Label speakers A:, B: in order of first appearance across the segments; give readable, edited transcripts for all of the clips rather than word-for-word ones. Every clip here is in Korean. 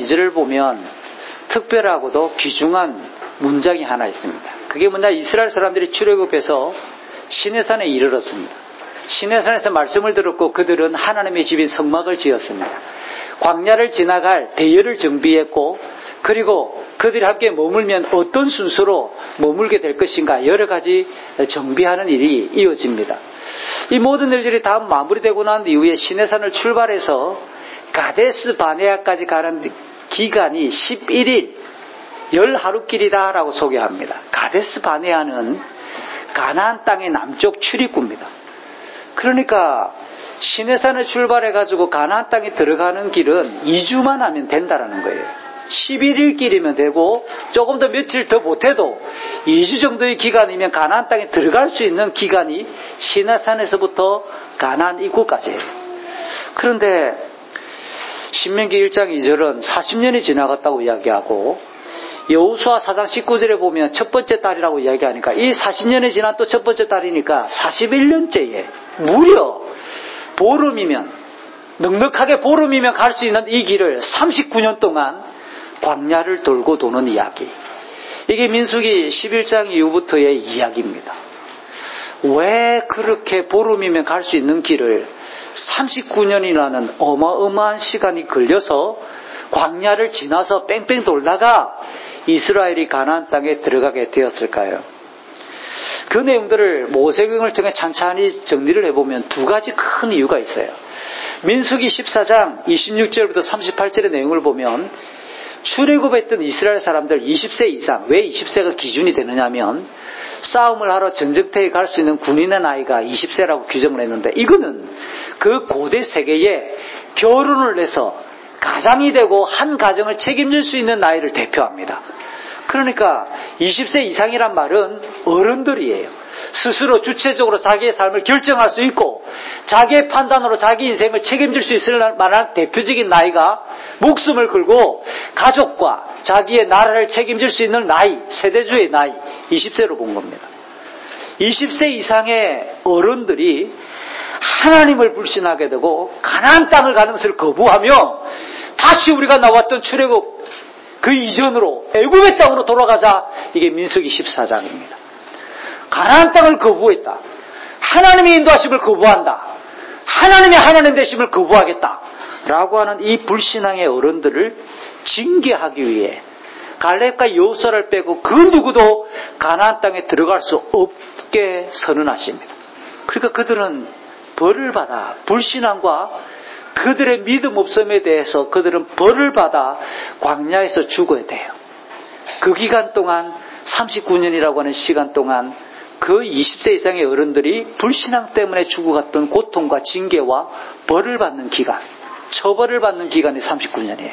A: 2절을 보면 특별하고도 귀중한 문장이 하나 있습니다. 그게 뭐냐, 이스라엘 사람들이 출애굽해서 시내산에 이르렀습니다. 시내산에서 말씀을 들었고 그들은 하나님의 집인 성막을 지었습니다. 광야를 지나갈 대열을 정비했고, 그리고 그들이 함께 머물면 어떤 순서로 머물게 될 것인가, 여러 가지 정비하는 일이 이어집니다. 이 모든 일들이 다 마무리되고 난 이후에 시내산을 출발해서 가데스 바네아까지 가는 기간이 11일, 10하루길이다라고 소개합니다. 가데스 바네아는 가나안 땅의 남쪽 출입구입니다. 그러니까 시내산을 출발해가지고 가나안 땅에 들어가는 길은 2주만 하면 된다라는 거예요. 11일 길이면 되고, 조금 더 며칠 더 못해도 2주 정도의 기간이면 가나안 땅에 들어갈 수 있는 기간이 시내산에서부터 가나안 입구까지예요. 그런데 신명기 1장 2절은 40년이 지나갔다고 이야기하고, 여호수아 4장 19절에 보면 첫 번째 달이라고 이야기하니까, 이 40년이 지난 또 첫 번째 달이니까 41년째에 무려 보름이면, 넉넉하게 보름이면 갈 수 있는 이 길을 39년 동안 광야를 돌고 도는 이야기. 이게 민수기 11장 이후부터의 이야기입니다. 왜 그렇게 보름이면 갈 수 있는 길을 39년이라는 어마어마한 시간이 걸려서 광야를 지나서 뺑뺑 돌다가 이스라엘이 가나안 땅에 들어가게 되었을까요? 그 내용들을 모세경을 통해 찬찬히 정리를 해보면 두 가지 큰 이유가 있어요. 민수기 14장 26절부터 38절의 내용을 보면 출애굽했던 이스라엘 사람들 20세 이상, 왜 20세가 기준이 되느냐면 싸움을 하러 전쟁터에 갈 수 있는 군인의 나이가 20세라고 규정을 했는데, 이거는 그 고대 세계에 결혼을 해서 가장이 되고 한 가정을 책임질 수 있는 나이를 대표합니다. 그러니까 20세 이상이란 말은 어른들이에요. 스스로 주체적으로 자기의 삶을 결정할 수 있고 자기의 판단으로 자기 인생을 책임질 수 있을 만한 대표적인 나이가, 목숨을 걸고 가족과 자기의 나라를 책임질 수 있는 나이, 세대주의 나이 20세로 본 겁니다. 20세 이상의 어른들이 하나님을 불신하게 되고 가나안 땅을 가는 것을 거부하며 다시 우리가 나왔던 출애굽 그 이전으로 애굽의 땅으로 돌아가자. 이게 민수기 14장입니다. 가나안 땅을 거부했다. 하나님의 인도하심을 거부한다. 하나님의 하나님 되심을 거부하겠다 라고 하는 이 불신앙의 어른들을 징계하기 위해 갈렙과 여호수아를 빼고 그 누구도 가나안 땅에 들어갈 수 없게 선언하십니다. 그러니까 그들은 벌을 받아, 불신앙과 그들의 믿음 없음에 대해서 그들은 벌을 받아 광야에서 죽어야 돼요. 그 기간 동안 39년이라고 하는 시간 동안 그 20세 이상의 어른들이 불신앙 때문에 죽어갔던 고통과 징계와 벌을 받는 기간, 처벌을 받는 기간이 39년이에요.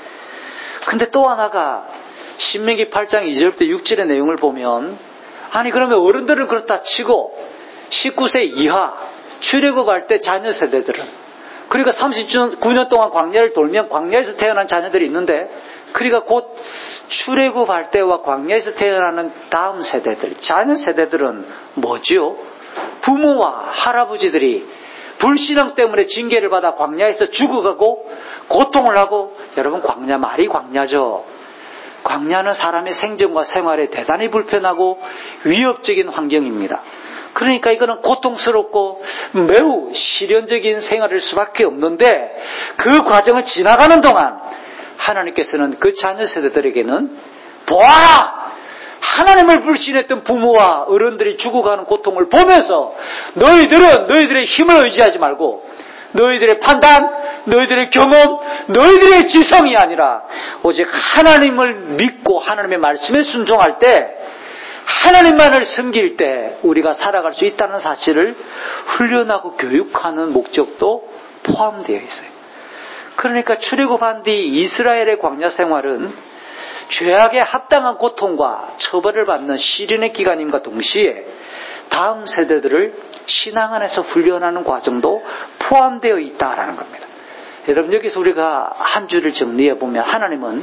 A: 근데 또 하나가 신명기 8장 2절부터 6절의 내용을 보면, 아니 그러면 어른들은 그렇다 치고 19세 이하 출애굽할 때 자녀 세대들은, 그러니까 39년 동안 광야를 돌면 광야에서 태어난 자녀들이 있는데, 그러니까 곧 출애굽할 때와 광야에서 태어나는 다음 세대들, 자녀 세대들은 뭐지요? 부모와 할아버지들이 불신앙 때문에 징계를 받아 광야에서 죽어가고 고통을 하고, 여러분 광야 말이 광야죠. 광야는 사람의 생존과 생활에 대단히 불편하고 위협적인 환경입니다. 그러니까 이거는 고통스럽고 매우 시련적인 생활일 수밖에 없는데, 그 과정을 지나가는 동안 하나님께서는 그 자녀 세대들에게는 보아라! 하나님을 불신했던 부모와 어른들이 죽어가는 고통을 보면서 너희들은 너희들의 힘을 의지하지 말고 너희들의 판단, 너희들의 경험, 너희들의 지성이 아니라 오직 하나님을 믿고 하나님의 말씀에 순종할 때, 하나님만을 섬길 때 우리가 살아갈 수 있다는 사실을 훈련하고 교육하는 목적도 포함되어 있어요. 그러니까 출애굽한 뒤 이스라엘의 광야 생활은 죄악에 합당한 고통과 처벌을 받는 시련의 기간임과 동시에 다음 세대들을 신앙 안에서 훈련하는 과정도 포함되어 있다라는 겁니다. 여러분, 여기서 우리가 한 줄을 정리해 보면, 하나님은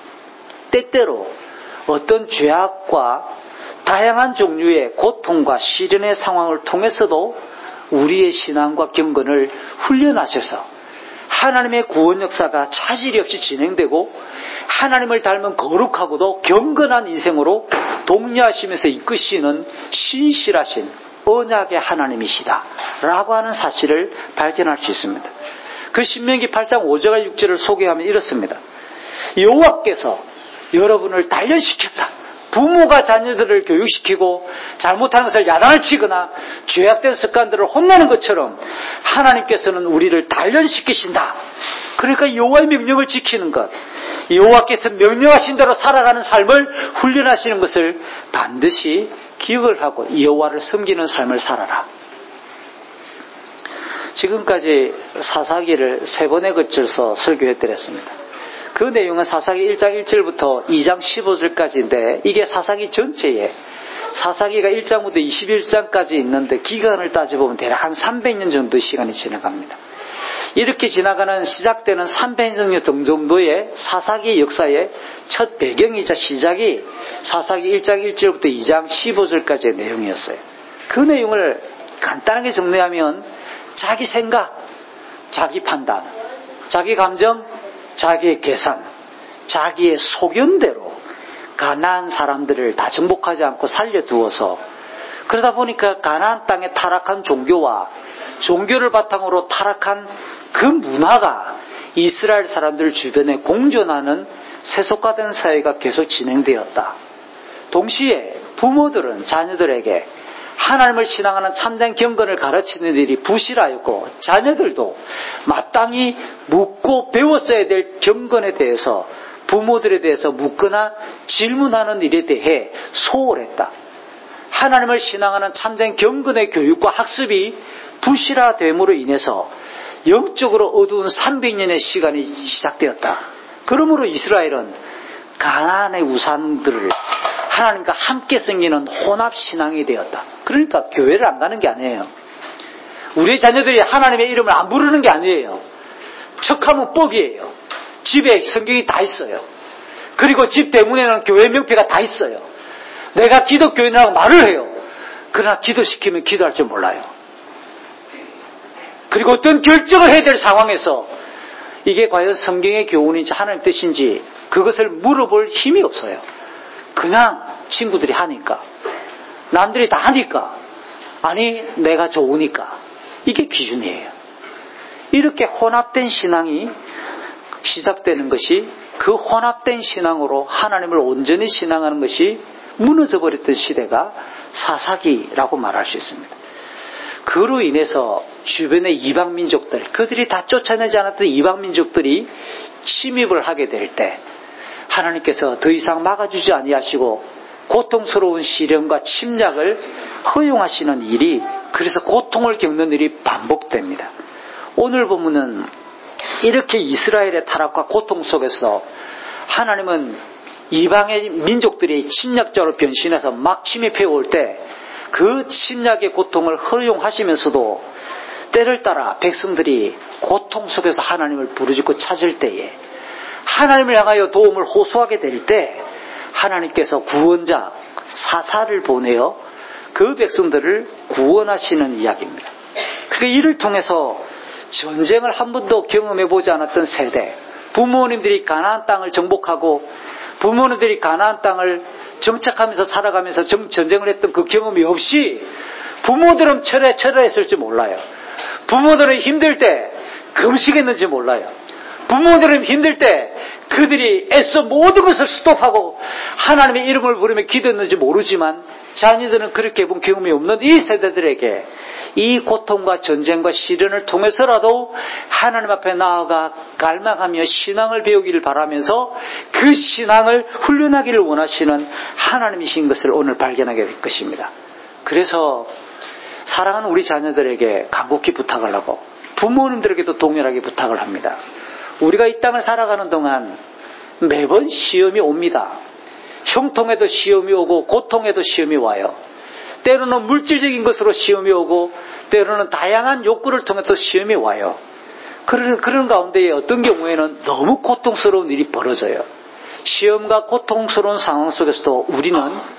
A: 때때로 어떤 죄악과 다양한 종류의 고통과 시련의 상황을 통해서도 우리의 신앙과 경건을 훈련하셔서 하나님의 구원 역사가 차질이 없이 진행되고 하나님을 닮은 거룩하고도 경건한 인생으로 독려하시면서 이끄시는 신실하신 언약의 하나님이시다 라고 하는 사실을 발견할 수 있습니다. 그 신명기 8장 5절과 6절을 소개하면 이렇습니다. 여호와께서 여러분을 단련시켰다. 부모가 자녀들을 교육시키고 잘못하는 것을 야단을 치거나 죄악된 습관들을 혼내는 것처럼 하나님께서는 우리를 단련시키신다. 그러니까 여호와의 명령을 지키는 것, 여호와께서 명령하신 대로 살아가는 삶을 훈련하시는 것을 반드시 기억을 하고 여호와를 섬기는 삶을 살아라. 지금까지 사사기를 3번에 걸쳐서 설교해드렸습니다. 그 내용은 사사기 1장 1절부터 2장 15절까지인데 이게 사사기 전체에 사사기가 1장부터 21장까지 있는데 기간을 따져보면 대략 한 300년 정도 시간이 지나갑니다. 이렇게 지나가는 시작되는 300년 정도의 사사기 역사의 첫 배경이자 시작이 사사기 1장 1절부터 2장 15절까지의 내용이었어요. 그 내용을 간단하게 정리하면 자기 생각, 자기 판단, 자기 감정, 자기의 계산, 자기의 소견대로 가나안 사람들을 다 정복하지 않고 살려두어서 그러다 보니까 가나안 땅의 타락한 종교와 종교를 바탕으로 타락한 그 문화가 이스라엘 사람들 주변에 공존하는 세속화된 사회가 계속 진행되었다. 동시에 부모들은 자녀들에게 하나님을 신앙하는 참된 경건을 가르치는 일이 부실하였고 자녀들도 마땅히 묻고 배웠어야 될 경건에 대해서 부모들에 대해서 묻거나 질문하는 일에 대해 소홀했다. 하나님을 신앙하는 참된 경건의 교육과 학습이 부실화됨으로 인해서 영적으로 어두운 300년의 시간이 시작되었다. 그러므로 이스라엘은 가나안의 우상들을 하나님과 함께 섬기는 혼합신앙이 되었다. 그러니까 교회를 안 가는 게 아니에요. 우리의 자녀들이 하나님의 이름을 안 부르는 게 아니에요. 척하면 뻑이에요. 집에 성경이 다 있어요. 그리고 집 대문에는 교회 명패가 다 있어요. 내가 기독교인이라고 말을 해요. 그러나 기도시키면 기도할 줄 몰라요. 그리고 어떤 결정을 해야 될 상황에서 이게 과연 성경의 교훈인지 하나님 뜻인지 그것을 물어볼 힘이 없어요. 그냥 친구들이 하니까, 남들이 다 하니까, 아니 내가 좋으니까, 이게 기준이에요. 이렇게 혼합된 신앙이 시작되는 것이 그 혼합된 신앙으로 하나님을 온전히 신앙하는 것이 무너져 버렸던 시대가 사사기라고 말할 수 있습니다. 그로 인해서 주변의 이방민족들, 그들이 다 쫓아내지 않았던 이방민족들이 침입을 하게 될 때 하나님께서 더 이상 막아주지 아니하시고 고통스러운 시련과 침략을 허용하시는 일이, 그래서 고통을 겪는 일이 반복됩니다. 오늘 보면은 이렇게 이스라엘의 타락과 고통 속에서 하나님은 이방의 민족들이 침략자로 변신해서 막 침입해 올 때 그 침략의 고통을 허용하시면서도 때를 따라 백성들이 고통 속에서 하나님을 부르짖고 찾을 때에 하나님을 향하여 도움을 호소하게 될 때 하나님께서 구원자 사사를 보내어 그 백성들을 구원하시는 이야기입니다. 그러니까 이를 통해서 전쟁을 한 번도 경험해보지 않았던 세대, 부모님들이 가나안 땅을 정복하고 부모님들이 가나안 땅을 정착하면서 살아가면서 전쟁을 했던 그 경험이 없이 부모들은 철회했을지 몰라요. 부모들은 힘들 때 금식했는지 몰라요. 부모들은 힘들 때 그들이 애써 모든 것을 스톱하고 하나님의 이름을 부르며 기도했는지 모르지만 자녀들은 그렇게 본 경험이 없는 이 세대들에게 이 고통과 전쟁과 시련을 통해서라도 하나님 앞에 나아가 갈망하며 신앙을 배우기를 바라면서 그 신앙을 훈련하기를 원하시는 하나님이신 것을 오늘 발견하게 될 것입니다. 그래서 사랑하는 우리 자녀들에게 간곡히 부탁을 하고 부모님들에게도 동일하게 부탁을 합니다. 우리가 이 땅을 살아가는 동안 매번 시험이 옵니다. 형통에도 시험이 오고 고통에도 시험이 와요. 때로는 물질적인 것으로 시험이 오고 때로는 다양한 욕구를 통해 또 시험이 와요. 그런 가운데 어떤 경우에는 너무 고통스러운 일이 벌어져요. 시험과 고통스러운 상황 속에서도 우리는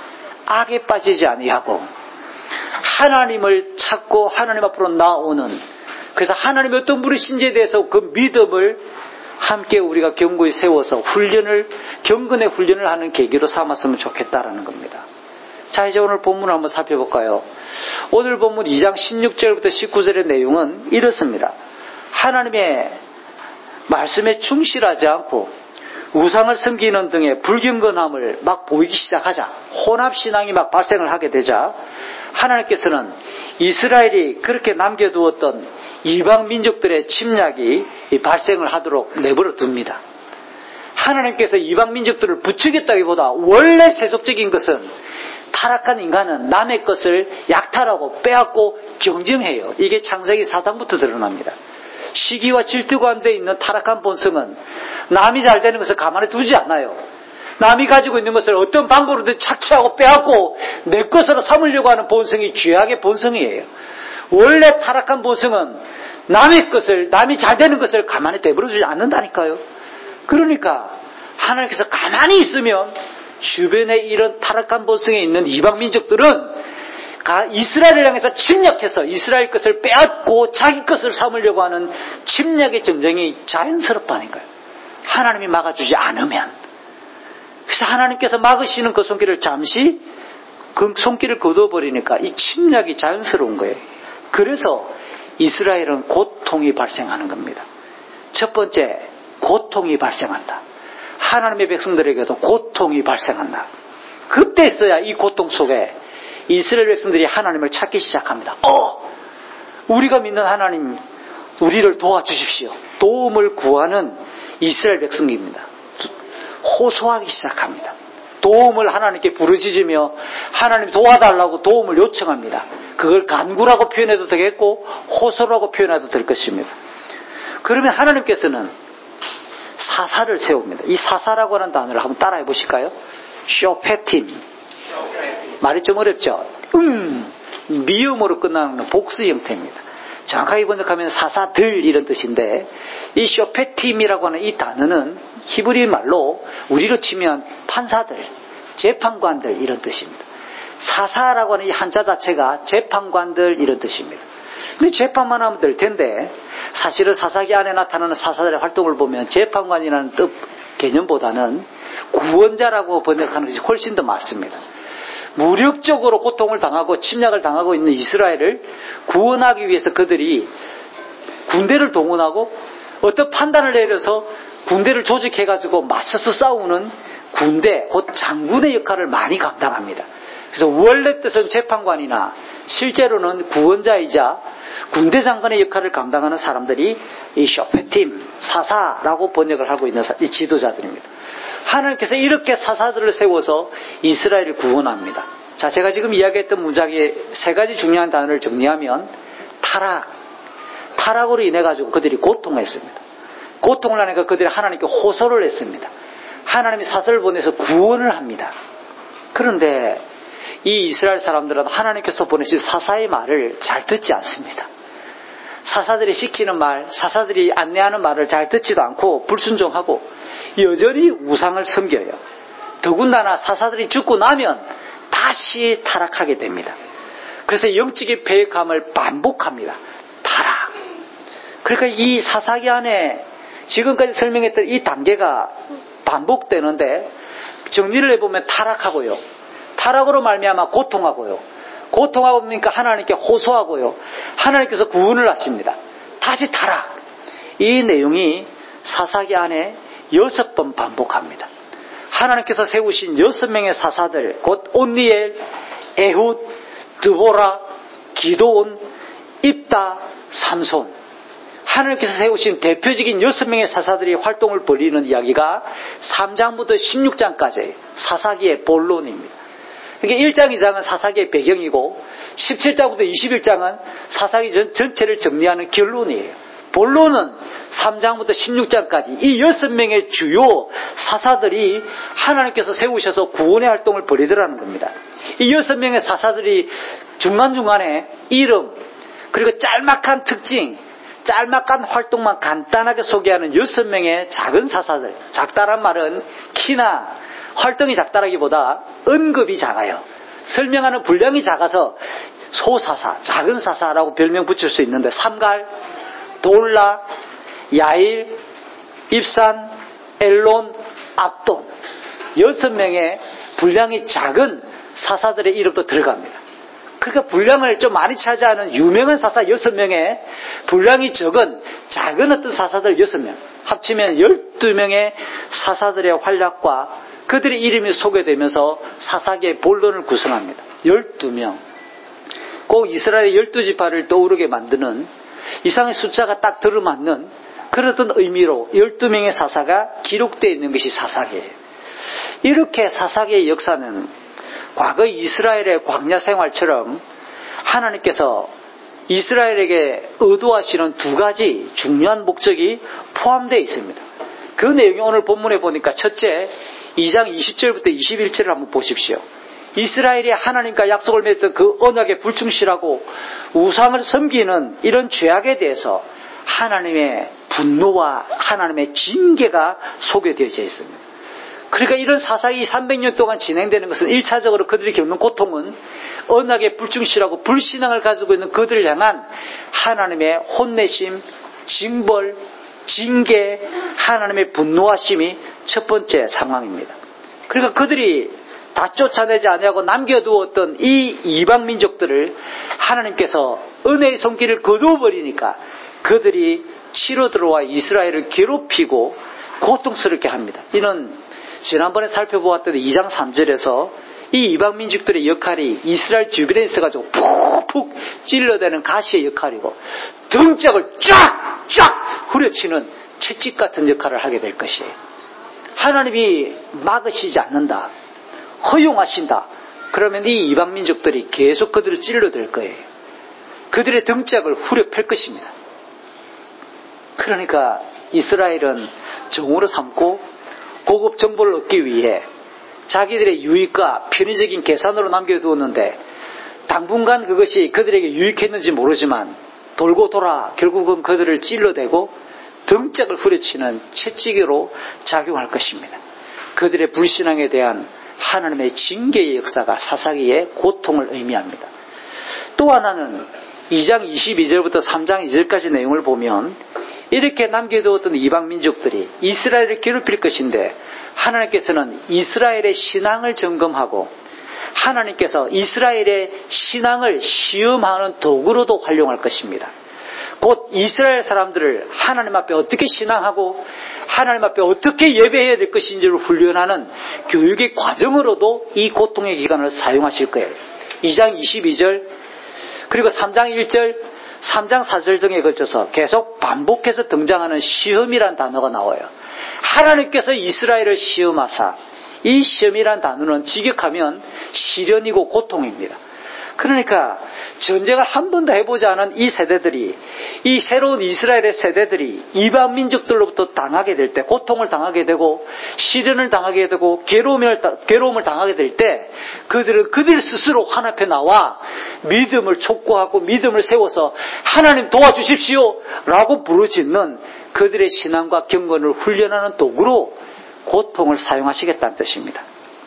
A: 악에 빠지지 아니하고 하나님을 찾고 하나님 앞으로 나오는 그래서 하나님이 어떤 분이신지에 대해서 그 믿음을 함께 우리가 경고에 세워서 경건의 훈련을 하는 계기로 삼았으면 좋겠다라는 겁니다. 자, 이제 오늘 본문을 한번 살펴볼까요? 오늘 본문 2장 16절부터 19절의 내용은 이렇습니다. 하나님의 말씀에 충실하지 않고 우상을 섬기는 등의 불경건함을 막 보이기 시작하자, 혼합신앙이 막 발생을 하게 되자 하나님께서는 이스라엘이 그렇게 남겨두었던 이방 민족들의 침략이 발생을 하도록 내버려 둡니다. 하나님께서 이방 민족들을 부추겼다기보다 원래 세속적인 것은 타락한 인간은 남의 것을 약탈하고 빼앗고 경쟁해요. 이게 창세기 4장부터 드러납니다. 시기와 질투 가운데 있는 타락한 본성은 남이 잘 되는 것을 가만히 두지 않아요. 남이 가지고 있는 것을 어떤 방법으로든 착취하고 빼앗고 내 것으로 삼으려고 하는 본성이 죄악의 본성이에요. 원래 타락한 본성은 남의 것을, 남이 잘 되는 것을 가만히 내버려두지 않는다니까요. 그러니까 하나님께서 가만히 있으면 주변에 이런 타락한 본성에 있는 이방 민족들은 이스라엘을 향해서 침략해서 이스라엘 것을 빼앗고 자기 것을 삼으려고 하는 침략의 전쟁이 자연스럽다니까요. 하나님이 막아주지 않으면. 그래서 하나님께서 막으시는 그 손길을 잠시 그 손길을 거둬버리니까 이 침략이 자연스러운 거예요. 그래서 이스라엘은 고통이 발생하는 겁니다. 첫 번째, 고통이 발생한다. 하나님의 백성들에게도 고통이 발생한다. 그때서야 이 고통 속에 이스라엘 백성들이 하나님을 찾기 시작합니다. 우리가 믿는 하나님, 우리를 도와주십시오. 도움을 구하는 이스라엘 백성입니다. 호소하기 시작합니다. 도움을 하나님께 부르짖으며 하나님 도와달라고 도움을 요청합니다. 그걸 간구라고 표현해도 되겠고 호소라고 표현해도 될 것입니다. 그러면 하나님께서는 사사를 세웁니다. 이 사사라고 하는 단어를 한번 따라해 보실까요? 쇼페팀. 말이 좀 어렵죠? 미음으로 끝나는 복수 형태입니다. 정확하게 번역하면 사사들 이런 뜻인데 이 쇼페팀이라고 하는 이 단어는 히브리 말로 우리로 치면 판사들, 재판관들 이런 뜻입니다. 사사라고 하는 이 한자 자체가 재판관들 이런 뜻입니다. 근데 재판만 하면 될 텐데 사실은 사사기 안에 나타나는 사사들의 활동을 보면 재판관이라는 뜻 개념보다는 구원자라고 번역하는 것이 훨씬 더 맞습니다. 무력적으로 고통을 당하고 침략을 당하고 있는 이스라엘을 구원하기 위해서 그들이 군대를 동원하고 어떤 판단을 내려서 군대를 조직해가지고 맞서서 싸우는 군대, 곧 장군의 역할을 많이 감당합니다. 그래서 원래 뜻은 재판관이나 실제로는 구원자이자 군대 장관의 역할을 감당하는 사람들이 이 쇼페팀, 사사라고 번역을 하고 있는 이 지도자들입니다. 하나님께서 이렇게 사사들을 세워서 이스라엘을 구원합니다. 자, 제가 지금 이야기했던 문장에 세 가지 중요한 단어를 정리하면 타락으로 인해 가지고 그들이 고통했습니다. 고통을 하니까 그들이 하나님께 호소를 했습니다. 하나님이 사사를 보내서 구원을 합니다. 그런데 이 이스라엘 사람들은 하나님께서 보내신 사사의 말을 잘 듣지 않습니다. 사사들이 시키는 말, 사사들이 안내하는 말을 잘 듣지도 않고 불순종하고 여전히 우상을 섬겨요. 더군다나 사사들이 죽고 나면 다시 타락하게 됩니다. 그래서 영적인 패역함을 반복합니다. 타락. 그러니까 이 사사기 안에 지금까지 설명했던 이 단계가 반복되는데 정리를 해보면 타락하고요. 타락으로 말미암아 고통하고요. 고통하고 보니까 하나님께 호소하고요. 하나님께서 구원을 하십니다. 다시 타락. 이 내용이 사사기 안에 6번 반복합니다. 하나님께서 세우신 6명의 사사들, 곧 온니엘, 에훗, 드보라, 기도온, 입다, 삼손. 하나님께서 세우신 대표적인 6명의 사사들이 활동을 벌이는 이야기가 3장부터 16장까지 사사기의 본론입니다. 그러니까 1장, 2장은 사사기의 배경이고 17장부터 21장은 사사기 전체를 정리하는 결론이에요. 본론은 3장부터 16장까지 이 6명의 주요 사사들이 하나님께서 세우셔서 구원의 활동을 벌이더라는 겁니다. 이 6명의 사사들이 중간중간에 이름, 그리고 짤막한 특징, 짤막한 활동만 간단하게 소개하는 6명의 작은 사사들. 작다란 말은 키나 활동이 작다라기보다 언급이 작아요. 설명하는 분량이 작아서 소사사, 작은 사사라고 별명 붙일 수 있는데 삼갈, 돌라, 야일, 입산, 엘론, 압돈 6명의 분량이 작은 사사들의 이름도 들어갑니다. 그러니까 분량을 좀 많이 차지하는 유명한 사사 6명에 분량이 작은 어떤 사사들 6명 합치면 12명의 사사들의 활약과 그들의 이름이 소개되면서 사사계의 본론을 구성합니다. 12명. 꼭 이스라엘의 12지파를 떠오르게 만드는 이상의 숫자가 딱 들어맞는 그런 의미로 12명의 사사가 기록되어 있는 것이 사사계예요. 이렇게 사사계의 역사는 과거 이스라엘의 광야 생활처럼 하나님께서 이스라엘에게 의도하시는 두 가지 중요한 목적이 포함되어 있습니다. 그 내용이 오늘 본문에 보니까 첫째 2장 20절부터 21절을 한번 보십시오. 이스라엘이 하나님과 약속을 맺었던 그 언약에 불충실하고 우상을 섬기는 이런 죄악에 대해서 하나님의 분노와 하나님의 징계가 소개되어져 있습니다. 그러니까 이런 사사기 300년 동안 진행되는 것은 1차적으로 그들이 겪는 고통은 언약에 불충실하고 불신앙을 가지고 있는 그들을 향한 하나님의 혼내심, 징벌, 징계, 하나님의 분노하심이 첫 번째 상황입니다. 그러니까 그들이 다 쫓아내지 아니하고 남겨두었던 이 이방 민족들을 하나님께서 은혜의 손길을 거두어버리니까 그들이 치러 들어와 이스라엘을 괴롭히고 고통스럽게 합니다. 이는 지난번에 살펴보았던 2장 3절에서 이 이방 민족들의 역할이 이스라엘 주변에 있어가지고 푹푹 찔러대는 가시의 역할이고 등짝을 쫙쫙 후려치는 채찍 같은 역할을 하게 될 것이에요. 하나님이 막으시지 않는다, 허용하신다. 그러면 이 이방 민족들이 계속 그들을 찔러댈 거예요. 그들의 등짝을 후려 팰 것입니다. 그러니까 이스라엘은 정오로 삼고 고급 정보를 얻기 위해 자기들의 유익과 편의적인 계산으로 남겨두었는데 당분간 그것이 그들에게 유익했는지 모르지만 돌고 돌아 결국은 그들을 찔러대고 등짝을 후려치는 채찍으로 작용할 것입니다. 그들의 불신앙에 대한 하나님의 징계의 역사가 사사기의 고통을 의미합니다. 또 하나는 2장 22절부터 3장 2절까지 내용을 보면 이렇게 남겨두었던 이방 민족들이 이스라엘을 괴롭힐 것인데 하나님께서는 이스라엘의 신앙을 점검하고 하나님께서 이스라엘의 신앙을 시험하는 도구로도 활용할 것입니다. 곧 이스라엘 사람들을 하나님 앞에 어떻게 신앙하고 하나님 앞에 어떻게 예배해야 될 것인지를 훈련하는 교육의 과정으로도 이 고통의 기간을 사용하실 거예요. 2장 22절 그리고 3장 1절 3장 4절 등에 걸쳐서 계속 반복해서 등장하는 시험이란 단어가 나와요. 하나님께서 이스라엘을 시험하사, 이 시험이란 단어는 직역하면 시련이고 고통입니다. 그러니까 전쟁을 한 번도 해보지 않은 이 세대들이, 이 새로운 이스라엘의 세대들이 이방 민족들로부터 당하게 될 때, 고통을 당하게 되고 시련을 당하게 되고 괴로움을 당하게 될 때 그들은 그들 스스로 하나님 앞에 나와 믿음을 촉구하고 믿음을 세워서 하나님 도와주십시오 라고 부르짖는 그들의 신앙과 경건을 훈련하는 도구로 고통을 사용하시겠다는 뜻입니다.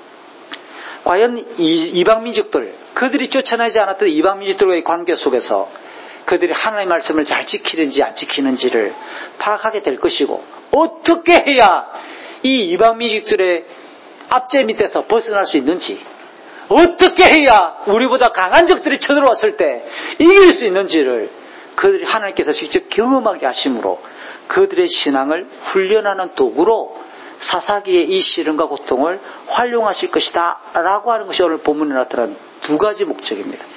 A: 과연 이방 민족들, 그들이 쫓아내지 않았던 이방 민족들과의 관계 속에서 그들이 하나님의 말씀을 잘 지키는지 안 지키는지를 파악하게 될 것이고, 어떻게 해야 이 이방 민족들의 압제 밑에서 벗어날 수 있는지, 어떻게 해야 우리보다 강한 적들이 쳐들어왔을 때 이길 수 있는지를 그들이 하나님께서 직접 경험하게 하심으로 그들의 신앙을 훈련하는 도구로 사사기의 이 시련과 고통을 활용하실 것이다 라고 하는 것이 오늘 본문에 나타난 두 가지 목적입니다.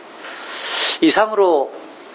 A: 이상으로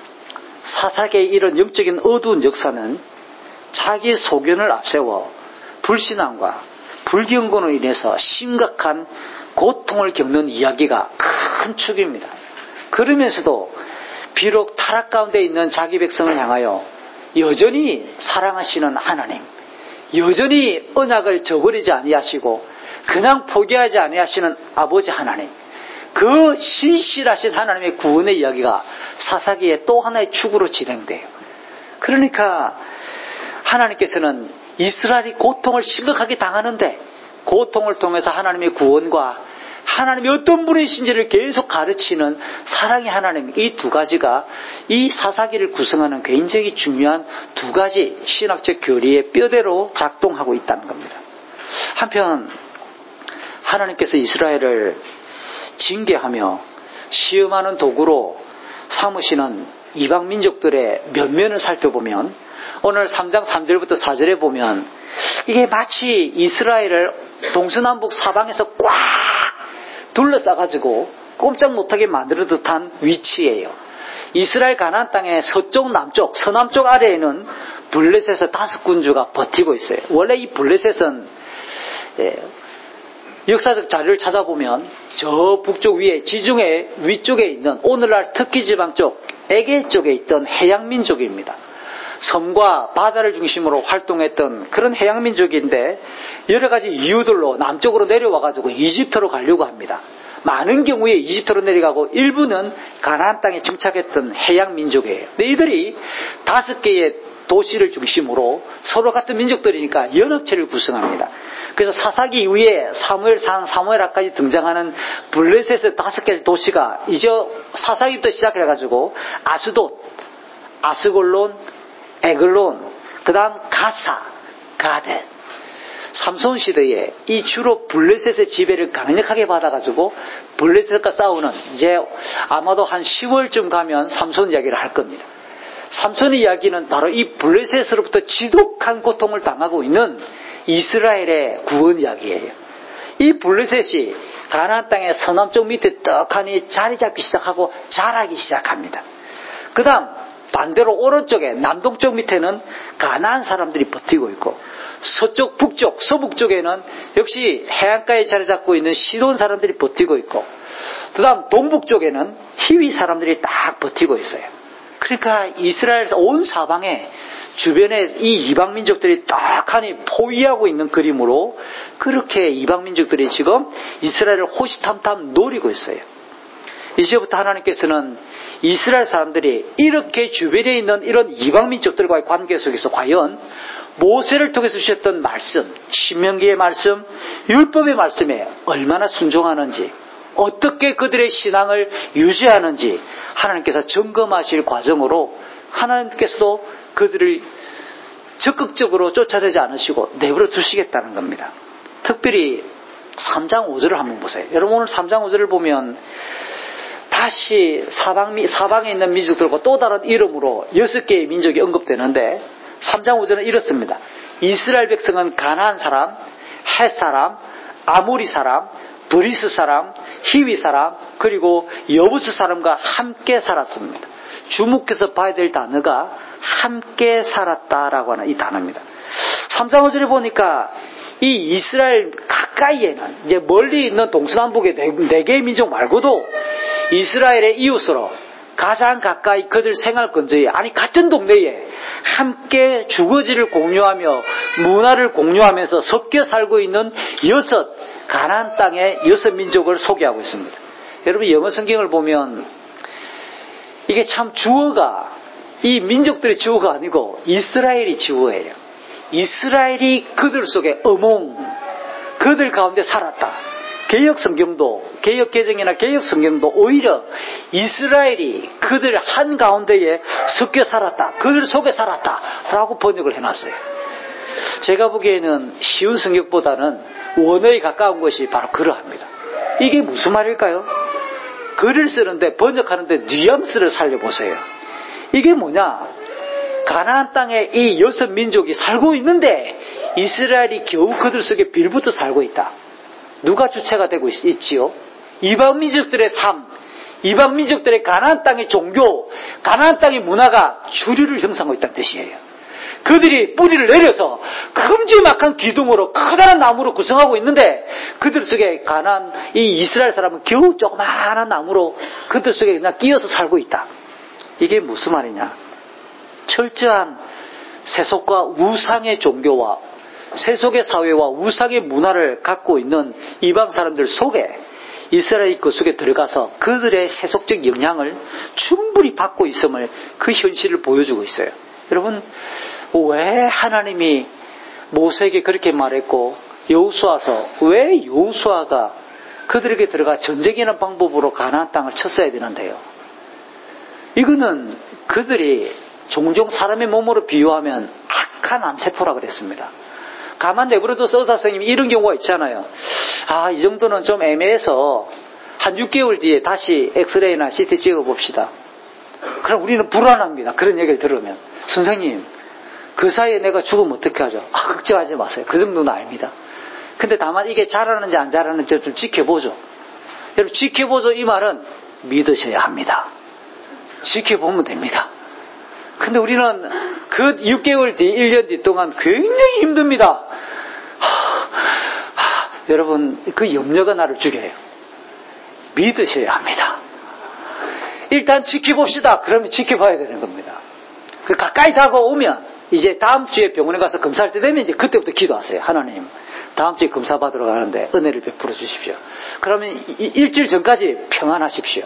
A: 사사기의 이런 영적인 어두운 역사는 자기 소견을 앞세워 불신앙과 불경건으로 인해서 심각한 고통을 겪는 이야기가 큰 축입니다. 그러면서도 비록 타락 가운데 있는 자기 백성을 향하여 여전히 사랑하시는 하나님, 여전히 언약을 저버리지 아니하시고 그냥 포기하지 아니하시는 아버지 하나님, 그 신실하신 하나님의 구원의 이야기가 사사기의 또 하나의 축으로 진행돼요. 그러니까 하나님께서는 이스라엘이 고통을 심각하게 당하는데 고통을 통해서 하나님의 구원과 하나님이 어떤 분이신지를 계속 가르치는 사랑의 하나님, 이 두 가지가 이 사사기를 구성하는 굉장히 중요한 두 가지 신학적 교리의 뼈대로 작동하고 있다는 겁니다. 한편 하나님께서 이스라엘을 징계하며 시험하는 도구로 삼으시는 이방 민족들의 면면을 살펴보면 오늘 3장 3절부터 4절에 보면 이게 마치 이스라엘을 동서남북 사방에서 꽉 둘러싸가지고 꼼짝 못하게 만드는 듯한 위치예요. 이스라엘 가나안 땅의 서쪽, 남쪽, 서남쪽 아래에는 블레셋의 5군주가 버티고 있어요. 원래 이 블레셋은 역사적 자료를 찾아보면 저 북쪽 위에 지중해 위쪽에 있는 오늘날 터키 지방 쪽 에게 쪽에 있던 해양민족입니다. 섬과 바다를 중심으로 활동했던 그런 해양민족인데 여러 가지 이유들로 남쪽으로 내려와가지고 이집트로 가려고 합니다. 많은 경우에 이집트로 내려가고 일부는 가나안 땅에 정착했던 해양민족이에요. 근데 이들이 5개의 도시를 중심으로 서로 같은 민족들이니까 연합체를 구성합니다. 그래서 사사기 이후에 사무엘상, 사무엘하까지 등장하는 블레셋의 5개 도시가 이제 사사기부터 시작해가지고 아스돗, 아스골론, 에글론, 그 다음 가사, 가데, 삼손 시대에 이 주로 블레셋의 지배를 강력하게 받아가지고 블레셋과 싸우는 이제 아마도 한 10월쯤 가면 삼손 이야기를 할 겁니다. 삼손의 이야기는 바로 이 블레셋으로부터 지독한 고통을 당하고 있는 이스라엘의 구원 이야기예요. 이 블레셋이 가나안 땅의 서남쪽 밑에 떡하니 자리 잡기 시작하고 자라기 시작합니다. 그 다음 반대로 오른쪽에 남동쪽 밑에는 가나안 사람들이 버티고 있고 서쪽, 북쪽, 서북 쪽에는 역시 해안가에 자리 잡고 있는 시돈 사람들이 버티고 있고 그 다음 동북 쪽에는 히위 사람들이 딱 버티고 있어요. 그러니까 이스라엘에서 온 사방에 주변에 이 이방민족들이 딱하니 포위하고 있는 그림으로 그렇게 이방민족들이 지금 이스라엘을 호시탐탐 노리고 있어요. 이제부터 하나님께서는 이스라엘 사람들이 이렇게 주변에 있는 이런 이방민족들과의 관계 속에서 과연 모세를 통해서 주셨던 말씀, 신명기의 말씀, 율법의 말씀에 얼마나 순종하는지, 어떻게 그들의 신앙을 유지하는지 하나님께서 점검하실 과정으로 하나님께서도 그들을 적극적으로 쫓아내지 않으시고 내버려 두시겠다는 겁니다. 특별히 3장 5절을 한번 보세요. 여러분 오늘 3장 5절을 보면 다시 사방에 있는 민족들과 또 다른 이름으로 6개의 민족이 언급되는데 3장 5절은 이렇습니다. 이스라엘 백성은 가나안 사람, 헷 사람, 아모리 사람, 브리스 사람, 히위 사람, 그리고 여부스 사람과 함께 살았습니다. 주목해서 봐야 될 단어가 함께 살았다라고 하는 이 단어입니다. 3장 5절에 보니까 이 이스라엘 가까이에는 이제 멀리 있는 동서남북의 4개의 민족 말고도 이스라엘의 이웃으로 가장 가까이 그들 생활 근처에 아니 같은 동네에 함께 주거지를 공유하며 문화를 공유하면서 섞여 살고 있는 6 가나안 땅의 6 민족을 소개하고 있습니다. 여러분 영어 성경을 보면 이게 참 주어가 이 민족들의 주어가 아니고 이스라엘이 주어예요. 이스라엘이 그들 속에 그들 가운데 살았다. 개역 성경도 개역 개정이나 개역 성경도 오히려 이스라엘이 그들 한가운데에 섞여 살았다. 그들 속에 살았다. 라고 번역을 해놨어요. 제가 보기에는 쉬운 성격보다는 원어에 가까운 것이 바로 그러합니다. 이게 무슨 말일까요? 글을 쓰는데 번역하는데 뉘앙스를 살려보세요. 이게 뭐냐? 가나안 땅에 이 6 민족이 살고 있는데 이스라엘이 겨우 그들 속에 빌붙어 살고 있다. 누가 주체가 되고 있지요? 이방 민족들의 삶, 이방 민족들의 가나안 땅의 종교, 가나안 땅의 문화가 주류를 형성하고 있다는 뜻이에요. 그들이 뿌리를 내려서 큼지막한 기둥으로 커다란 나무로 구성하고 있는데 그들 속에 가나안 이 이스라엘 사람은 겨우 조그마한 나무로 그들 속에 그냥 끼어서 살고 있다. 이게 무슨 말이냐? 철저한 세속과 우상의 종교와 세속의 사회와 우상의 문화를 갖고 있는 이방 사람들 속에 이스라엘이 그 속에 들어가서 그들의 세속적 영향을 충분히 받고 있음을 그 현실을 보여주고 있어요. 여러분 왜 하나님이 모세에게 그렇게 말했고 여호수아서 왜 여호수아가 그들에게 들어가 전쟁이라는 방법으로 가나안 땅을 쳤어야 되는데요. 이거는 그들이 종종 사람의 몸으로 비유하면 악한 암세포라 그랬습니다. 가만 내버려둬 서사 선생님이 이런 경우가 있잖아요. 이 정도는 좀 애매해서 한 6개월 뒤에 다시 엑스레이나 CT 찍어봅시다. 그럼 우리는 불안합니다. 그런 얘기를 들으면. 선생님, 그 사이에 내가 죽으면 어떻게 하죠? 걱정하지 마세요. 그 정도는 압니다. 근데 다만 이게 잘하는지 안 잘하는지 좀 지켜보죠. 여러분, 지켜보죠. 이 말은 믿으셔야 합니다. 지켜보면 됩니다. 근데 우리는 그 6개월 뒤, 1년 뒤 동안 굉장히 힘듭니다. 여러분, 그 염려가 나를 죽여요. 믿으셔야 합니다. 일단 지켜봅시다. 그러면 지켜봐야 되는 겁니다. 그 가까이 다가오면 이제 다음 주에 병원에 가서 검사할 때 되면 이제 그때부터 기도하세요. 하나님, 다음 주에 검사 받으러 가는데 은혜를 베풀어 주십시오. 그러면 일주일 전까지 평안하십시오.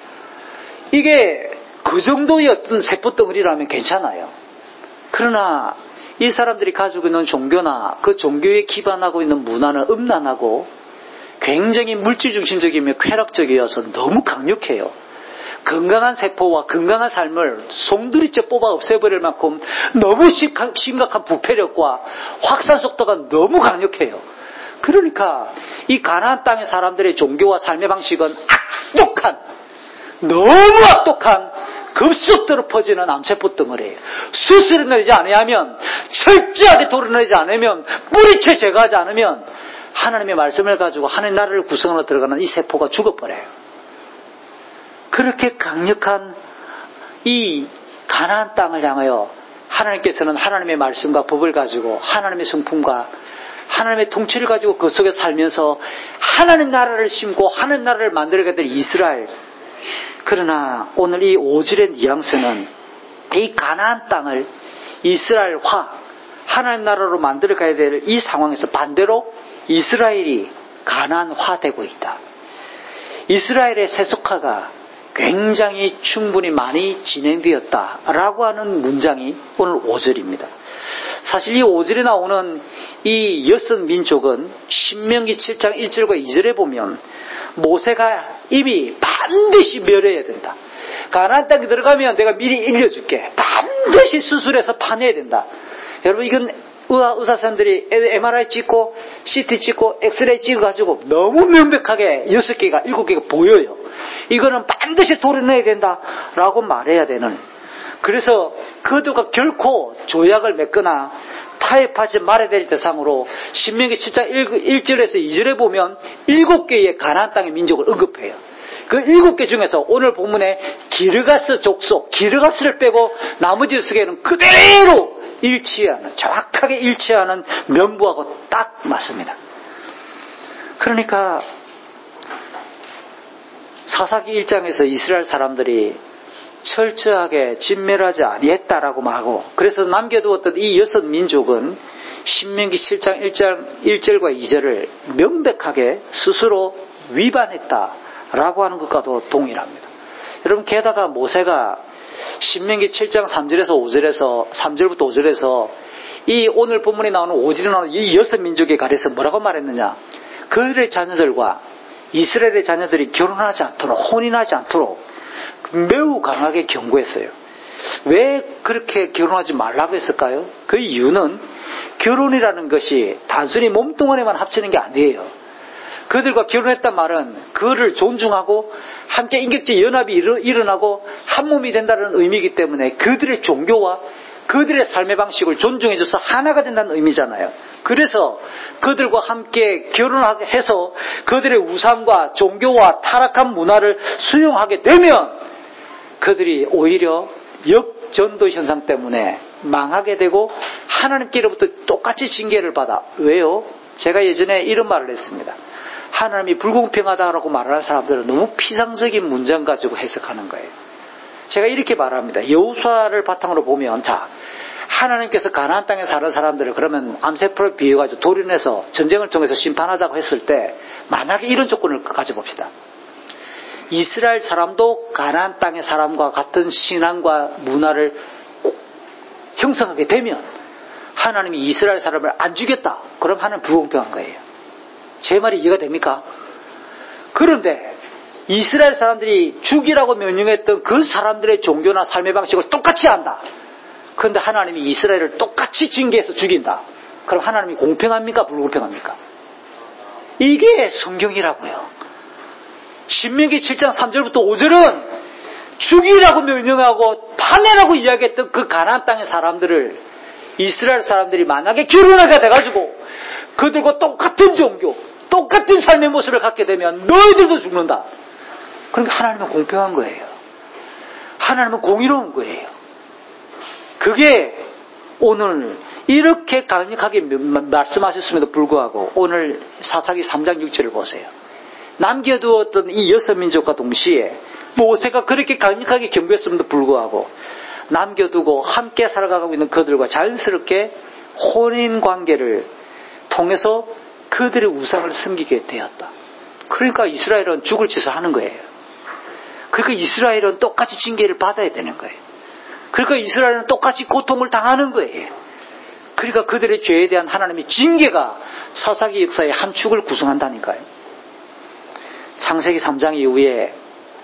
A: 이게 그 정도의 어떤 세포덩어리라면 괜찮아요. 그러나 이 사람들이 가지고 있는 종교나 그 종교에 기반하고 있는 문화는 음란하고 굉장히 물질중심적이며 쾌락적이어서 너무 강력해요. 건강한 세포와 건강한 삶을 송두리째 뽑아 없애버릴 만큼 너무 심각한 부패력과 확산 속도가 너무 강력해요. 그러니까 이 가나안 땅의 사람들의 종교와 삶의 방식은 너무 악독한 급속도로 퍼지는 암세포 덩어리예요. 수술해내지 않으면, 철저하게 도려내지 않으면, 뿌리채 제거하지 않으면 하나님의 말씀을 가지고 하나님 나라를 구성하러 들어가는 이 세포가 죽어버려요. 그렇게 강력한 이 가나안 땅을 향하여 하나님께서는 하나님의 말씀과 법을 가지고 하나님의 성품과 하나님의 통치를 가지고 그 속에 살면서 하나님 나라를 심고 하나님 나라를 만들어가야 될 이스라엘. 그러나 오늘 이 5절의 뉘앙스는 이 가나안 땅을 이스라엘화, 하나님 나라로 만들어가야 될 이 상황에서 반대로 이스라엘이 가나안화되고 있다. 이스라엘의 세속화가 굉장히 충분히 많이 진행되었다라고 하는 문장이 오늘 5절입니다. 사실 이 5절에 나오는 이 6민족은 신명기 7장 1절과 2절에 보면 모세가 이미 반드시 멸해야 된다. 가나안 땅에 들어가면 내가 미리 일려줄게. 반드시 수술해서 파내야 된다. 여러분, 이건 의사 선생님들이 MRI 찍고 CT 찍고 엑스레이 찍어가지고 너무 명백하게 6개가 7개가 보여요. 이거는 반드시 도려내야 된다라고 말해야 되는. 그래서 그들과 결코 조약을 맺거나 타협하지 말아야 될 대상으로 신명기 7장 1절에서 2절에 보면 7개의 가나안 땅의 민족을 언급해요. 그 7개 중에서 오늘 본문에 기르가스 족속, 기르가스를 빼고 나머지 6개는 그대로 일치하는, 정확하게 일치하는 명부하고 딱 맞습니다. 그러니까 사사기 1장에서 이스라엘 사람들이 철저하게 진멸하지 아니했다라고 말하고, 그래서 남겨두었던 이 6민족은 신명기 7장 1절과 2절을 명백하게 스스로 위반했다라고 하는 것과도 동일합니다. 여러분, 게다가 모세가 신명기 7장 3절에서 5절에서 3절부터 5절에서 이 오늘 본문에 나오는 5절에 나오는 이 6민족에 가려서 뭐라고 말했느냐? 그들의 자녀들과 이스라엘의 자녀들이 결혼하지 않도록, 혼인하지 않도록 매우 강하게 경고했어요. 왜 그렇게 결혼하지 말라고 했을까요? 그 이유는 결혼이라는 것이 단순히 몸뚱아리만 합치는 게 아니에요. 그들과 결혼했단 말은 그를 존중하고 함께 인격적 연합이 일어나고 한 몸이 된다는 의미이기 때문에 그들의 종교와 그들의 삶의 방식을 존중해줘서 하나가 된다는 의미잖아요. 그래서 그들과 함께 결혼해서 그들의 우상과 종교와 타락한 문화를 수용하게 되면 그들이 오히려 역전도 현상 때문에 망하게 되고 하나님께로부터 똑같이 징계를 받아. 왜요? 제가 예전에 이런 말을 했습니다. 하나님이 불공평하다라고 말하는 사람들은 너무 피상적인 문장 가지고 해석하는 거예요. 제가 이렇게 말합니다. 여호수아를 바탕으로 보면, 자, 하나님께서 가나안 땅에 사는 사람들을 그러면 암세포를 비유해가지고 도려내서 전쟁을 통해서 심판하자고 했을 때 만약에 이런 조건을 가져봅시다. 이스라엘 사람도 가나안 땅의 사람과 같은 신앙과 문화를 형성하게 되면 하나님이 이스라엘 사람을 안 죽였다. 그럼 하나님 불공평한 거예요. 제 말이 이해가 됩니까? 그런데 이스라엘 사람들이 죽이라고 명령했던 그 사람들의 종교나 삶의 방식을 똑같이 한다. 그런데 하나님이 이스라엘을 똑같이 징계해서 죽인다. 그럼 하나님이 공평합니까? 불공평합니까? 이게 성경이라고요. 신명기 7장 3절부터 5절은 죽이라고 명령하고 파내라고 이야기했던 그 가나안 땅의 사람들을 이스라엘 사람들이 만약에 결혼하게 돼가지고 그들과 똑같은 종교, 똑같은 삶의 모습을 갖게 되면 너희들도 죽는다. 그러니까 하나님은 공평한 거예요. 하나님은 공의로운 거예요. 그게 오늘 이렇게 강력하게 말씀하셨음에도 불구하고 오늘 사사기 3장 6절을 보세요. 남겨두었던 이 6민족과 동시에 모세가 그렇게 강력하게 경고했음에도 불구하고 남겨두고 함께 살아가고 있는 그들과 자연스럽게 혼인관계를 통해서 그들의 우상을 섬기게 되었다. 그러니까 이스라엘은 죽을 짓을 하는 거예요. 그러니까 이스라엘은 똑같이 징계를 받아야 되는 거예요. 그러니까 이스라엘은 똑같이 고통을 당하는 거예요. 그러니까 그들의 죄에 대한 하나님의 징계가 사사기 역사의 한 축을 구성한다니까요. 창세기 3장 이후에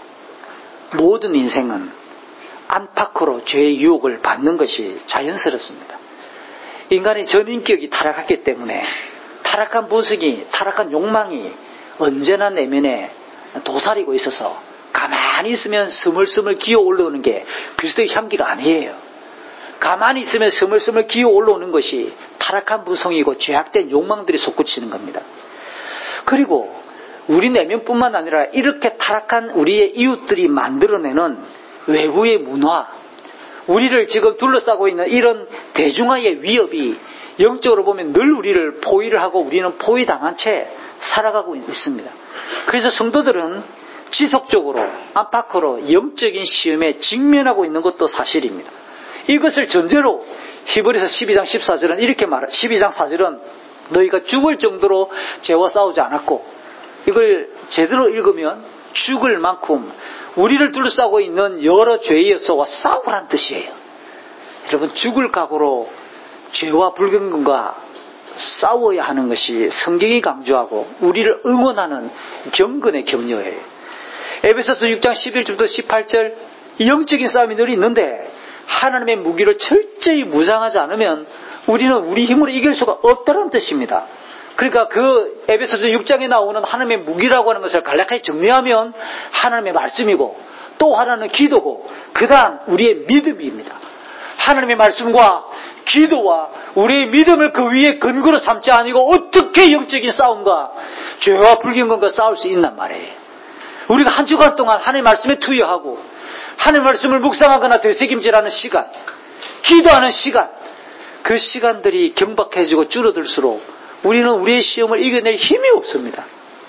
A: 모든 인생은 안팎으로 죄의 유혹을 받는 것이 자연스럽습니다. 인간의 전인격이 타락했기 때문에 타락한 본성이, 타락한 욕망이 언제나 내면에 도사리고 있어서 가만히 있으면 스물스물 기어 올라오는 게 그리스도의 향기가 아니에요. 가만히 있으면 스물스물 기어 올라오는 것이 타락한 본성이고 죄악된 욕망들이 솟구치는 겁니다. 그리고 우리 내면뿐만 아니라 이렇게 타락한 우리의 이웃들이 만들어내는 외부의 문화, 우리를 지금 둘러싸고 있는 이런 대중화의 위협이 영적으로 보면 늘 우리를 포위를 하고 우리는 포위당한 채 살아가고 있습니다. 그래서 성도들은 지속적으로 안팎으로 영적인 시험에 직면하고 있는 것도 사실입니다. 이것을 전제로 히브리서 12장 14절은 이렇게 말해요. 12장 4절은 너희가 죽을 정도로 죄와 싸우지 않았고, 이걸 제대로 읽으면 죽을 만큼 우리를 둘러싸고 있는 여러 죄의 요소와 싸우란 뜻이에요. 여러분, 죽을 각오로 죄와 불경건과 싸워야 하는 것이 성경이 강조하고 우리를 응원하는 경건의 격려예요. 에베소서 6장 11절부터 18절, 영적인 싸움이 늘 있는데 하나님의 무기를 철저히 무장하지 않으면 우리는 우리 힘으로 이길 수가 없다는 뜻입니다. 그러니까 그 에베소서 6장에 나오는 하나님의 무기라고 하는 것을 간략하게 정리하면 하나님의 말씀이고, 또 하나는 기도고, 그 다음 우리의 믿음입니다. 하나님의 말씀과 기도와 우리의 믿음을 그 위에 근거로 삼지 아니고 어떻게 영적인 싸움과 죄와 불경건과 싸울 수 있단 말이에요. 우리가 한 주간 동안 하나님의 말씀에 투여하고 하나님의 말씀을 묵상하거나 되새김질하는 시간, 기도하는 시간, 그 시간들이 경박해지고 줄어들수록 우리는 우리의 시험을 이겨낼 힘이 없습니다.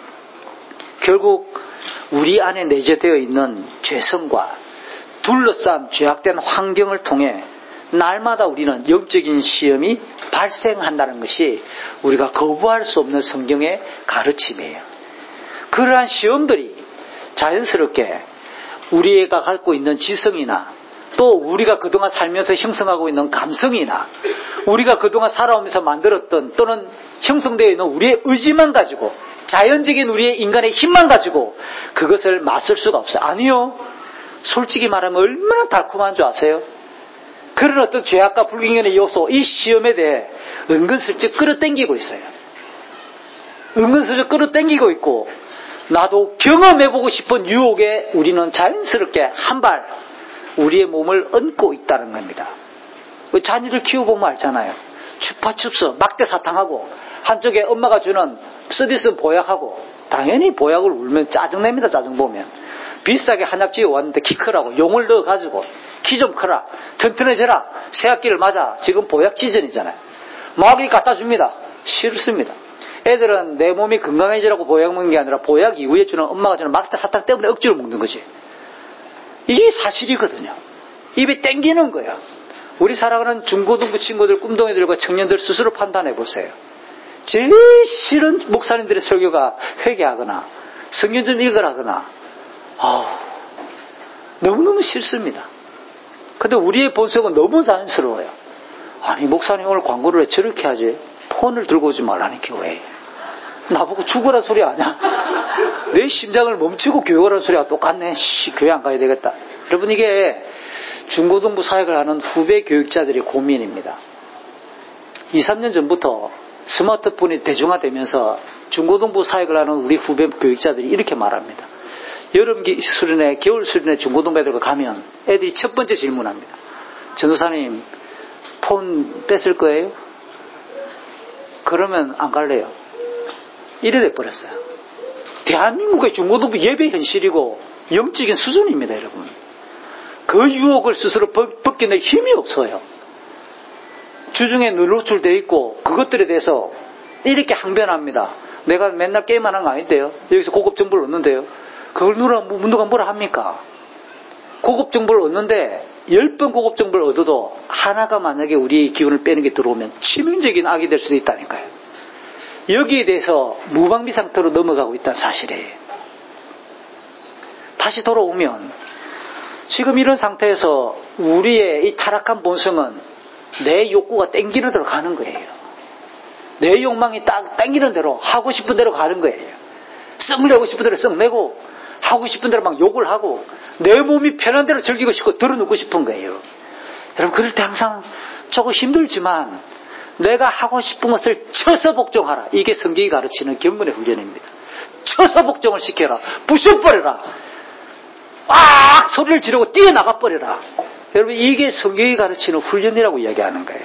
A: 결국 우리 안에 내재되어 있는 죄성과 둘러싼 죄악된 환경을 통해 날마다 우리는 영적인 시험이 발생한다는 것이 우리가 거부할 수 없는 성경의 가르침이에요. 그러한 시험들이 자연스럽게 우리가 갖고 있는 지성이나 또 우리가 그동안 살면서 형성하고 있는 감성이나 우리가 그동안 살아오면서 만들었던 또는 형성되어 있는 우리의 의지만 가지고, 자연적인 우리의 인간의 힘만 가지고 그것을 맞설 수가 없어요. 아니요. 솔직히 말하면 얼마나 달콤한 줄 아세요? 그런 어떤 죄악과 불경건의 요소, 이 시험에 대해 은근슬쩍 끌어당기고 있어요. 은근슬쩍 끌어당기고 있고, 나도 경험해보고 싶은 유혹에 우리는 자연스럽게 한 발 우리의 몸을 얹고 있다는 겁니다. 자녀를 키워보면 알잖아요. 추파춥서 막대 사탕하고 한쪽에 엄마가 주는 서비스 보약하고, 당연히 보약을 울면 짜증냅니다. 짜증 보면 비싸게 한약 지어 왔는데 키 크라고 용을 넣어가지고 키 좀 크라, 튼튼해져라, 새학기를 맞아, 지금 보약 시즌이잖아요. 막 갖다 줍니다. 싫습니다. 애들은 내 몸이 건강해지라고 보약 먹는 게 아니라 보약 이후에 주는 엄마가 주는 막대 사탕 때문에 억지로 먹는 거지. 이게 사실이거든요. 입에 땡기는 거야. 우리 살아가는 중고등부 친구들, 꿈동이들과 청년들 스스로 판단해 보세요. 제일 싫은 목사님들의 설교가 회개하거나 성경 좀 읽으라거나, 너무너무 싫습니다. 근데 우리의 본성은 너무 자연스러워요. 아니, 목사님 오늘 광고를 왜 저렇게 하지? 폰을 들고 오지 말라는 교회. 나보고 죽으란 소리 아니야? 내 심장을 멈추고 교육하라는 소리가 똑같네. 교회 안 가야 되겠다. 여러분, 이게 중고등부 사역을 하는 후배 교육자들의 고민입니다. 2, 3년 전부터 스마트폰이 대중화되면서 중고등부 사역을 하는 우리 후배 교육자들이 이렇게 말합니다. 여름 수련회, 겨울 수련회 중고등부 애들과 가면 애들이 첫 번째 질문합니다. 전도사님, 폰 뺐을 거예요? 그러면 안 갈래요. 이래 돼버렸어요. 대한민국의 중고등부 예배 현실이고 영적인 수준입니다, 여러분. 그 유혹을 스스로 벗겨낼 힘이 없어요. 주중에 늘 노출되어 있고 그것들에 대해서 이렇게 항변합니다. 내가 맨날 게임만 한 거 아닌데요. 여기서 고급 정보를 얻는데요. 그걸 누가 뭐라 합니까? 고급 정보를 얻는데 10번 고급 정보를 얻어도 하나가 만약에 우리의 기운을 빼는 게 들어오면 치명적인 악이 될 수도 있다니까요. 여기에 대해서 무방비 상태로 넘어가고 있다는 사실이에요. 다시 돌아오면 지금 이런 상태에서 우리의 이 타락한 본성은 내 욕구가 땡기는 대로 가는 거예요. 내 욕망이 딱 땡기는 대로 하고 싶은 대로 가는 거예요. 썩 내고 싶은 대로 썩 내고 하고 싶은 대로 막 욕을 하고 내 몸이 편한 대로 즐기고 싶고 들어누고 싶은 거예요. 여러분, 그럴 때 항상 조금 힘들지만 내가 하고 싶은 것을 쳐서 복종하라. 이게 성경이 가르치는 경건의 훈련입니다. 쳐서 복종을 시켜라. 부숴버려라. 막 소리를 지르고 뛰어나가버려라. 여러분, 이게 성경이 가르치는 훈련이라고 이야기하는 거예요.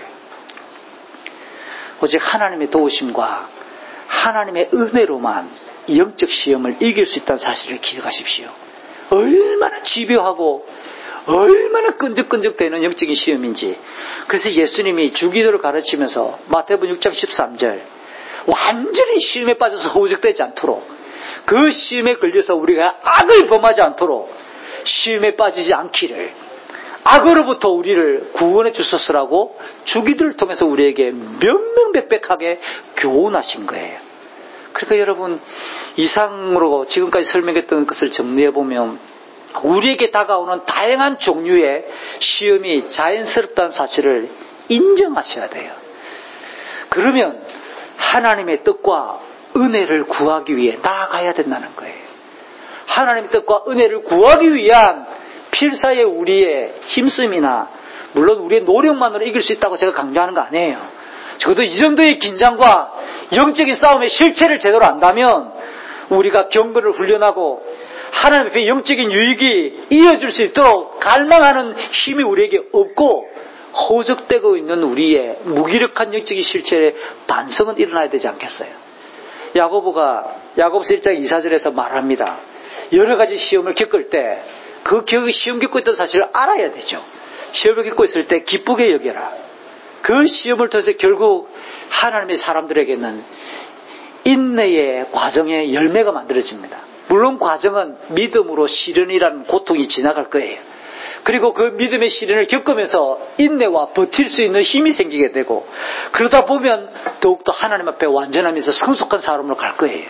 A: 오직 하나님의 도우심과 하나님의 은혜로만 영적 시험을 이길 수 있다는 사실을 기억하십시오. 얼마나 집요하고 얼마나 끈적끈적대는 영적인 시험인지. 그래서 예수님이 주기도를 가르치면서 마태복음 6장 13절 완전히 시험에 빠져서 허우적대지 않도록, 그 시험에 걸려서 우리가 악을 범하지 않도록 시험에 빠지지 않기를, 악으로부터 우리를 구원해 주소서라고 주기도를 통해서 우리에게 명명백백하게 교훈하신 거예요. 그러니까 여러분, 이상으로 지금까지 설명했던 것을 정리해보면 우리에게 다가오는 다양한 종류의 시험이 자연스럽다는 사실을 인정하셔야 돼요. 그러면 하나님의 뜻과 은혜를 구하기 위해 나아가야 된다는 거예요. 하나님의 뜻과 은혜를 구하기 위한 필사의 우리의 힘씀이나 물론 우리의 노력만으로 이길 수 있다고 제가 강조하는 거 아니에요. 적어도 이 정도의 긴장과 영적인 싸움의 실체를 제대로 안다면 우리가 경건을 훈련하고 하나님 앞에 영적인 유익이 이어질 수 있도록 갈망하는 힘이 우리에게 없고 허우적대고 있는 우리의 무기력한 영적인 실체의 반성은 일어나야 되지 않겠어요? 야고보서 1장 2,4절에서 말합니다. 여러 가지 시험을 겪을 때 그 시험 겪고 있던 사실을 알아야 되죠. 시험을 겪고 있을 때 기쁘게 여겨라. 그 시험을 통해서 결국 하나님의 사람들에게는 인내의 과정의 열매가 만들어집니다. 물론 과정은 믿음으로 시련이라는 고통이 지나갈 거예요. 그리고 그 믿음의 시련을 겪으면서 인내와 버틸 수 있는 힘이 생기게 되고, 그러다 보면 더욱더 하나님 앞에 완전하면서 성숙한 사람으로 갈 거예요.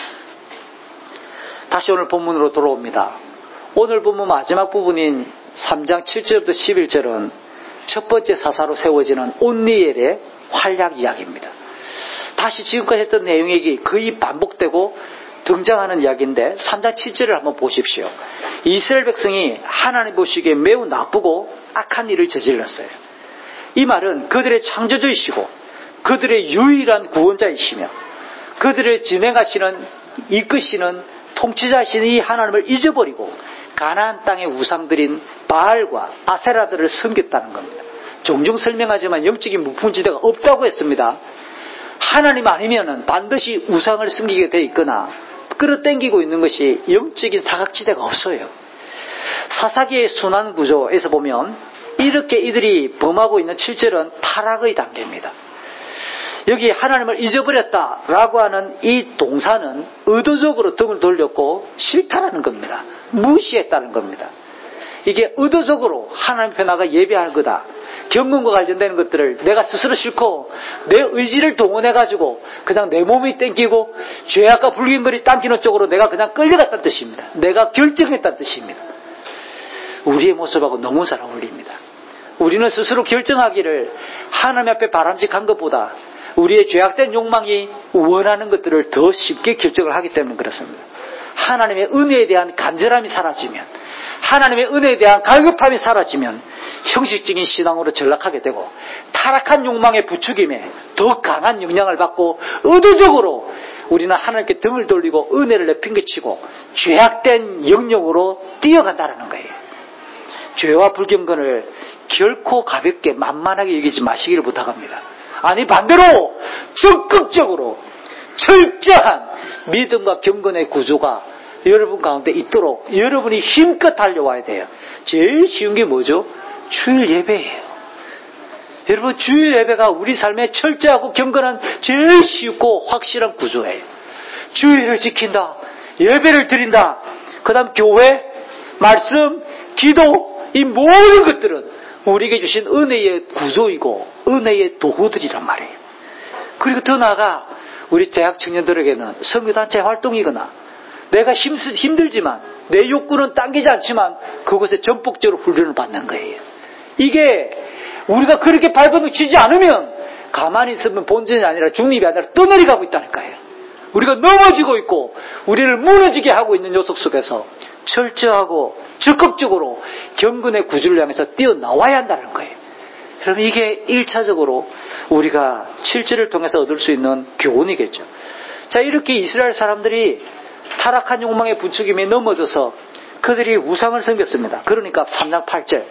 A: 다시 오늘 본문으로 돌아옵니다. 오늘 본문 마지막 부분인 3장 7절부터 11절은 첫 번째 사사로 세워지는 온니엘의 활약 이야기입니다. 다시 지금까지 했던 내용이 거의 반복되고 등장하는 이야기인데 3장 7절을 한번 보십시오. 이스라엘 백성이 하나님 보시기에 매우 나쁘고 악한 일을 저질렀어요. 이 말은 그들의 창조주이시고 그들의 유일한 구원자이시며 그들을 진행하시는, 이끄시는 통치자이신 이 하나님을 잊어버리고 가나안 땅의 우상들인 바알과 아세라들을 섬겼다는 겁니다. 종종 설명하지만 영적인 무풍지대가 없다고 했습니다. 하나님 아니면은 반드시 우상을 섬기게 돼 있거나 끌어당기고 있는 것이 영적인 사각지대가 없어요. 사사기의 순환 구조에서 보면 이렇게 이들이 범하고 있는 7절은 타락의 단계입니다. 여기 하나님을 잊어버렸다라고 하는 이 동사는 의도적으로 등을 돌렸고 싫다라는 겁니다. 무시했다는 겁니다. 이게 의도적으로 하나님 앞에 나가 예배하는 거다. 경건과 관련되는 것들을 내가 스스로 싫고 내 의지를 동원해가지고 그냥 내 몸이 땡기고 죄악과 불균벌이 당기는 쪽으로 내가 그냥 끌려갔다는 뜻입니다. 내가 결정했다는 뜻입니다. 우리의 모습하고 너무 잘 어울립니다. 우리는 스스로 결정하기를 하나님 앞에 바람직한 것보다 우리의 죄악된 욕망이 원하는 것들을 더 쉽게 결정을 하기 때문에 그렇습니다. 하나님의 은혜에 대한 간절함이 사라지면, 하나님의 은혜에 대한 갈급함이 사라지면 형식적인 신앙으로 전락하게 되고, 타락한 욕망의 부추김에 더 강한 영향을 받고 의도적으로 우리는 하나님께 등을 돌리고 은혜를 내팽개치고 죄악된 영역으로 뛰어간다는 거예요. 죄와 불경건을 결코 가볍게 만만하게 여기지 마시기를 부탁합니다. 아니, 반대로 적극적으로 철저한 믿음과 경건의 구조가 여러분 가운데 있도록 여러분이 힘껏 달려와야 돼요. 제일 쉬운 게 뭐죠? 주일 예배예요. 여러분, 주일 예배가 우리 삶에 철저하고 경건한 제일 쉽고 확실한 구조예요. 주일을 지킨다, 예배를 드린다, 그 다음 교회, 말씀, 기도, 이 모든 것들은 우리에게 주신 은혜의 구조이고 은혜의 도구들이란 말이에요. 그리고 더 나아가 우리 대학 청년들에게는 선교단체 활동이거나 내가 힘들지만 내 욕구는 당기지 않지만 그것에 전폭적으로 훈련을 받는 거예요. 이게 우리가 그렇게 발버둥치지 않으면 가만히 있으면 본전이 아니라 중립이 아니라 떠내려가고 있다니까요. 우리가 넘어지고 있고 우리를 무너지게 하고 있는 녀석 속에서 철저하고 적극적으로 경건의 구주를 향해서 뛰어나와야 한다는 거예요. 여러분, 이게 1차적으로 우리가 7절을 통해서 얻을 수 있는 교훈이겠죠. 자, 이렇게 이스라엘 사람들이 타락한 욕망의 부추김에 넘어져서 그들이 우상을 섬겼습니다. 그러니까 3장 8절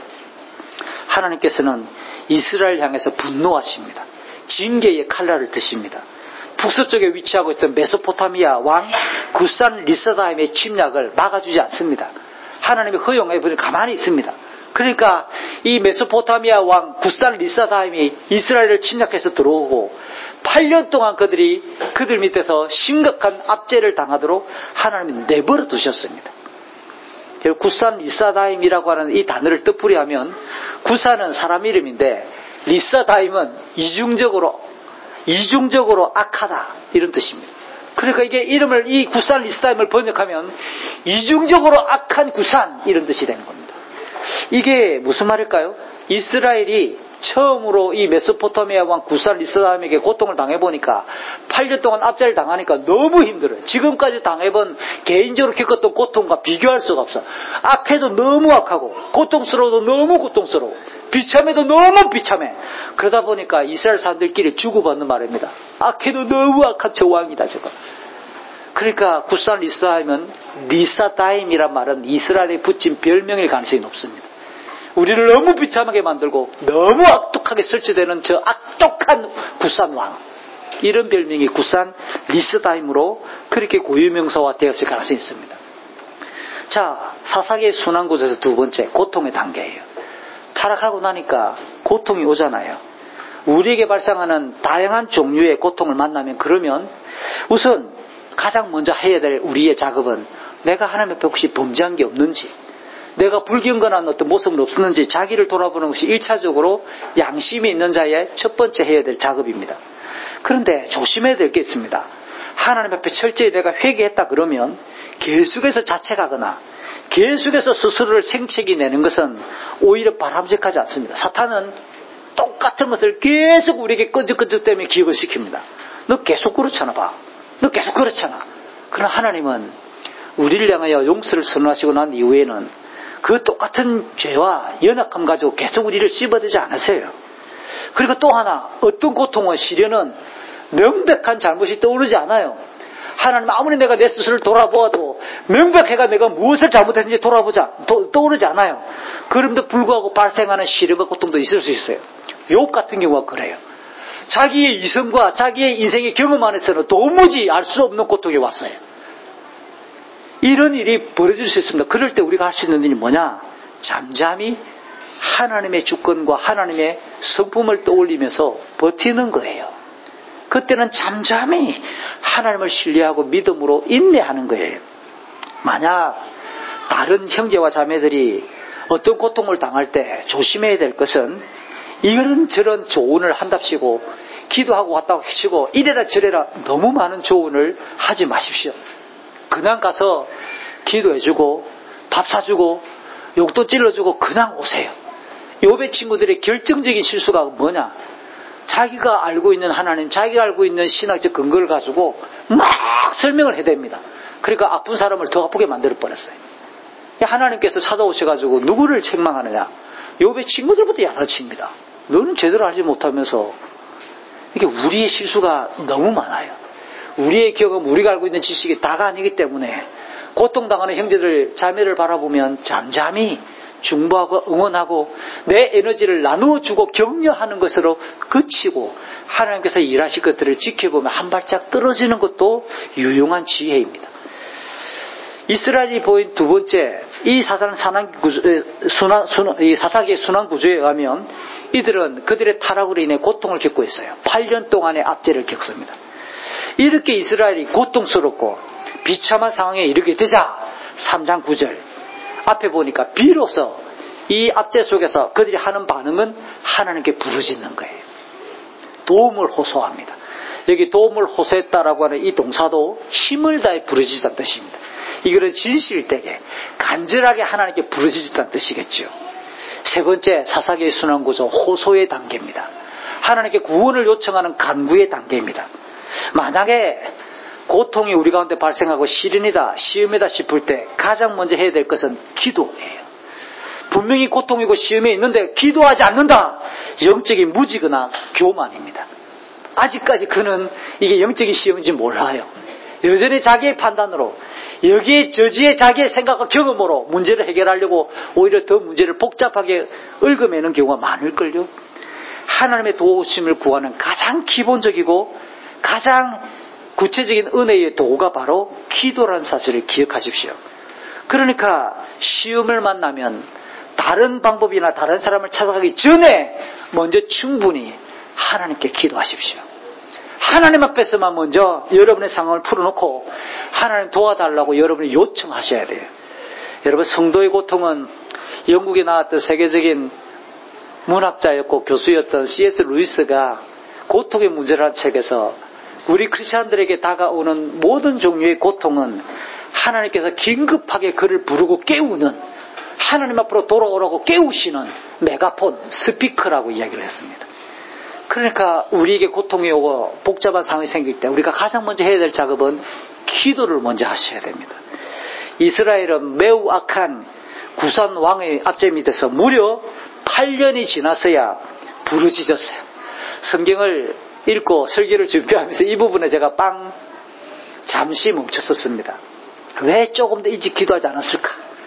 A: 하나님께서는 이스라엘 향해서 분노하십니다. 징계의 칼날을 드십니다. 북서쪽에 위치하고 있던 메소포타미아 왕 구산 리사다임의 침략을 막아주지 않습니다. 하나님의 허용에 가만히 있습니다. 그러니까 이 메소포타미아 왕 구산 리사다임이 이스라엘을 침략해서 들어오고 8년 동안 그들 밑에서 심각한 압제를 당하도록 하나님이 내버려 두셨습니다. 구산 리사다임이라고 하는 이 단어를 뜻풀이하면 구산은 사람 이름인데 리사다임은 이중적으로 악하다 이런 뜻입니다. 그러니까 이게 이름을 이 구산 리사다임을 번역하면 이중적으로 악한 구산 이런 뜻이 되는 겁니다. 이게 무슨 말일까요? 이스라엘이 처음으로 이 메소포타미아 왕 구산 리사다임에게 고통을 당해보니까 8년 동안 압제를 당하니까 너무 힘들어요. 지금까지 당해본 개인적으로 겪었던 고통과 비교할 수가 없어. 악해도 너무 악하고 고통스러워도 너무 고통스러워, 비참해도 너무 비참해. 그러다 보니까 이스라엘 사람들끼리 주고받는 말입니다. 악해도 너무 악한 저 왕이다 저거. 그러니까 구산 리사다임은 리사다임이란 말은 이스라엘에 붙인 별명일 가능성이 높습니다. 우리를 너무 비참하게 만들고 너무 악독하게 설치되는 저 악독한 구산 왕, 이런 별명이 구산 리사다임으로 그렇게 고유명사화 되었을 가능성이 있습니다. 자, 사사기의 순환 구조에서 두 번째, 고통의 단계예요. 타락하고 나니까 고통이 오잖아요. 우리에게 발생하는 다양한 종류의 고통을 만나면, 그러면 우선 가장 먼저 해야 될 우리의 작업은 내가 하나님 앞에 혹시 범죄한 게 없는지, 내가 불경건한 어떤 모습은 없었는지 자기를 돌아보는 것이 1차적으로 양심이 있는 자의 첫 번째 해야 될 작업입니다. 그런데 조심해야 될 게 있습니다. 하나님 앞에 철저히 내가 회개했다 그러면 계속해서 자책하거나 계속해서 스스로를 생채기 내는 것은 오히려 바람직하지 않습니다. 사탄은 똑같은 것을 계속 우리에게 끈적끈적대며 기억을 시킵니다. 너 계속 그렇잖아 봐. 너 계속 그렇잖아. 그러나 하나님은 우리를 향하여 용서를 선언하시고 난 이후에는 그 똑같은 죄와 연약함 가지고 계속 우리를 씹어대지 않으세요. 그리고 또 하나, 어떤 고통은 시련은 명백한 잘못이 떠오르지 않아요. 하나님 아무리 내가 내 스스로를 돌아보아도 명백해가 내가 무엇을 잘못했는지 떠오르지 않아요. 그럼에도 불구하고 발생하는 시련과 고통도 있을 수 있어요. 욥 같은 경우가 그래요. 자기의 이성과 자기의 인생의 경험 안에서는 도무지 알 수 없는 고통이 왔어요. 이런 일이 벌어질 수 있습니다. 그럴 때 우리가 할 수 있는 일이 뭐냐? 잠잠히 하나님의 주권과 하나님의 성품을 떠올리면서 버티는 거예요. 그때는 잠잠히 하나님을 신뢰하고 믿음으로 인내하는 거예요. 만약 다른 형제와 자매들이 어떤 고통을 당할 때 조심해야 될 것은 이런저런 조언을 한답시고 기도하고 왔다고 치고 이래라 저래라 너무 많은 조언을 하지 마십시오. 그냥 가서 기도해주고 밥 사주고 욕도 찔러주고 그냥 오세요. 욥의 친구들의 결정적인 실수가 뭐냐? 자기가 알고 있는 하나님, 자기가 알고 있는 신학적 근거를 가지고 막 설명을 해댑니다. 그러니까 아픈 사람을 더 아프게 만들 뻔했어요. 하나님께서 찾아오셔가지고 누구를 책망하느냐? 욥의 친구들부터 야단칩니다. 너는 제대로 알지 못하면서. 이게 우리의 실수가 너무 많아요. 우리의 경험, 우리가 알고 있는 지식이 다가 아니기 때문에 고통당하는 형제들, 자매를 바라보면 잠잠히 중보하고 응원하고 내 에너지를 나누어주고 격려하는 것으로 그치고 하나님께서 일하실 것들을 지켜보면 한 발짝 떨어지는 것도 유용한 지혜입니다. 이스라엘이 보인 두 번째, 이 사사기의 순환 구조에 의하면 이들은 그들의 타락으로 인해 고통을 겪고 있어요. 8년 동안의 압제를 겪습니다. 이렇게 이스라엘이 고통스럽고 비참한 상황에 이르게 되자 3장 9절 앞에 보니까 비로소 이 압제 속에서 그들이 하는 반응은 하나님께 부르짖는 거예요. 도움을 호소합니다. 여기 도움을 호소했다라고 하는 이 동사도 힘을 다해 부르짖었다는 뜻입니다. 이거는 진실되게 간절하게 하나님께 부르짖었다는 뜻이겠죠. 세 번째, 사사기의 순환구조 호소의 단계입니다. 하나님께 구원을 요청하는 간구의 단계입니다. 만약에 고통이 우리 가운데 발생하고 시련이다, 시험이다 싶을 때 가장 먼저 해야 될 것은 기도예요. 분명히 고통이고 시험이 있는데 기도하지 않는다. 영적인 무지거나 교만입니다. 아직까지 그는 이게 영적인 시험인지 몰라요. 여전히 자기의 판단으로, 여기에 저지의 자기의 생각과 경험으로 문제를 해결하려고 오히려 더 문제를 복잡하게 얽어매는 경우가 많을걸요. 하나님의 도우심을 구하는 가장 기본적이고 가장 구체적인 은혜의 도구가 바로 기도라는 사실을 기억하십시오. 그러니까 시험을 만나면 다른 방법이나 다른 사람을 찾아가기 전에 먼저 충분히 하나님께 기도하십시오. 하나님 앞에서만 먼저 여러분의 상황을 풀어놓고 하나님 도와달라고 여러분이 요청하셔야 돼요. 여러분, 성도의 고통은 영국에 나왔던 세계적인 문학자였고 교수였던 C.S. 루이스가 고통의 문제라는 책에서 우리 크리스찬들에게 다가오는 모든 종류의 고통은 하나님께서 긴급하게 그를 부르고 깨우는, 하나님 앞으로 돌아오라고 깨우시는 메가폰, 스피커라고 이야기를 했습니다. 그러니까 우리에게 고통이 오고 복잡한 상황이 생길 때 우리가 가장 먼저 해야 될 작업은 기도를 먼저 하셔야 됩니다. 이스라엘은 매우 악한 구산 왕의 압제 밑에서 무려 8년이 지났어야 부르짖었어요. 성경을 읽고 설교를 준비하면서 이 부분에 제가 잠시 멈췄었습니다. 왜 조금 더 일찍 기도하지 않았을까?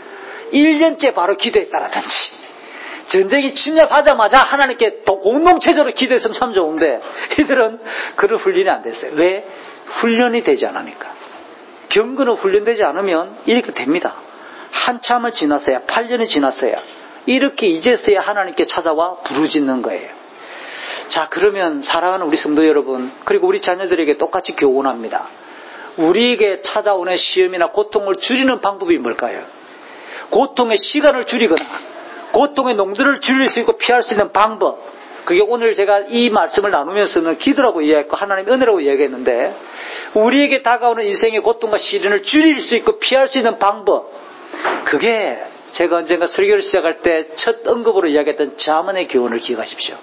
A: 1년째 바로 기도했다라든지, 전쟁이 침략하자마자 하나님께 공동체적으로 기도했으면 참 좋은데 이들은 그런 훈련이 안 됐어요. 왜? 훈련이 되지 않으니까. 경건은 훈련되지 않으면 이렇게 됩니다. 한참을 지났어야, 8년이 지났어야, 이렇게 이제서야 하나님께 찾아와 부르짖는 거예요. 자, 그러면 사랑하는 우리 성도 여러분, 그리고 우리 자녀들에게 똑같이 교훈합니다. 우리에게 찾아오는 시험이나 고통을 줄이는 방법이 뭘까요? 고통의 시간을 줄이거나 고통의 농도를 줄일 수 있고 피할 수 있는 방법, 그게 오늘 제가 이 말씀을 나누면서는 기도라고 이야기했고 하나님의 은혜라고 이야기했는데, 우리에게 다가오는 인생의 고통과 시련을 줄일 수 있고 피할 수 있는 방법, 그게 제가 언젠가 설교를 시작할 때 첫 언급으로 이야기했던 잠언의 교훈을 기억하십시오.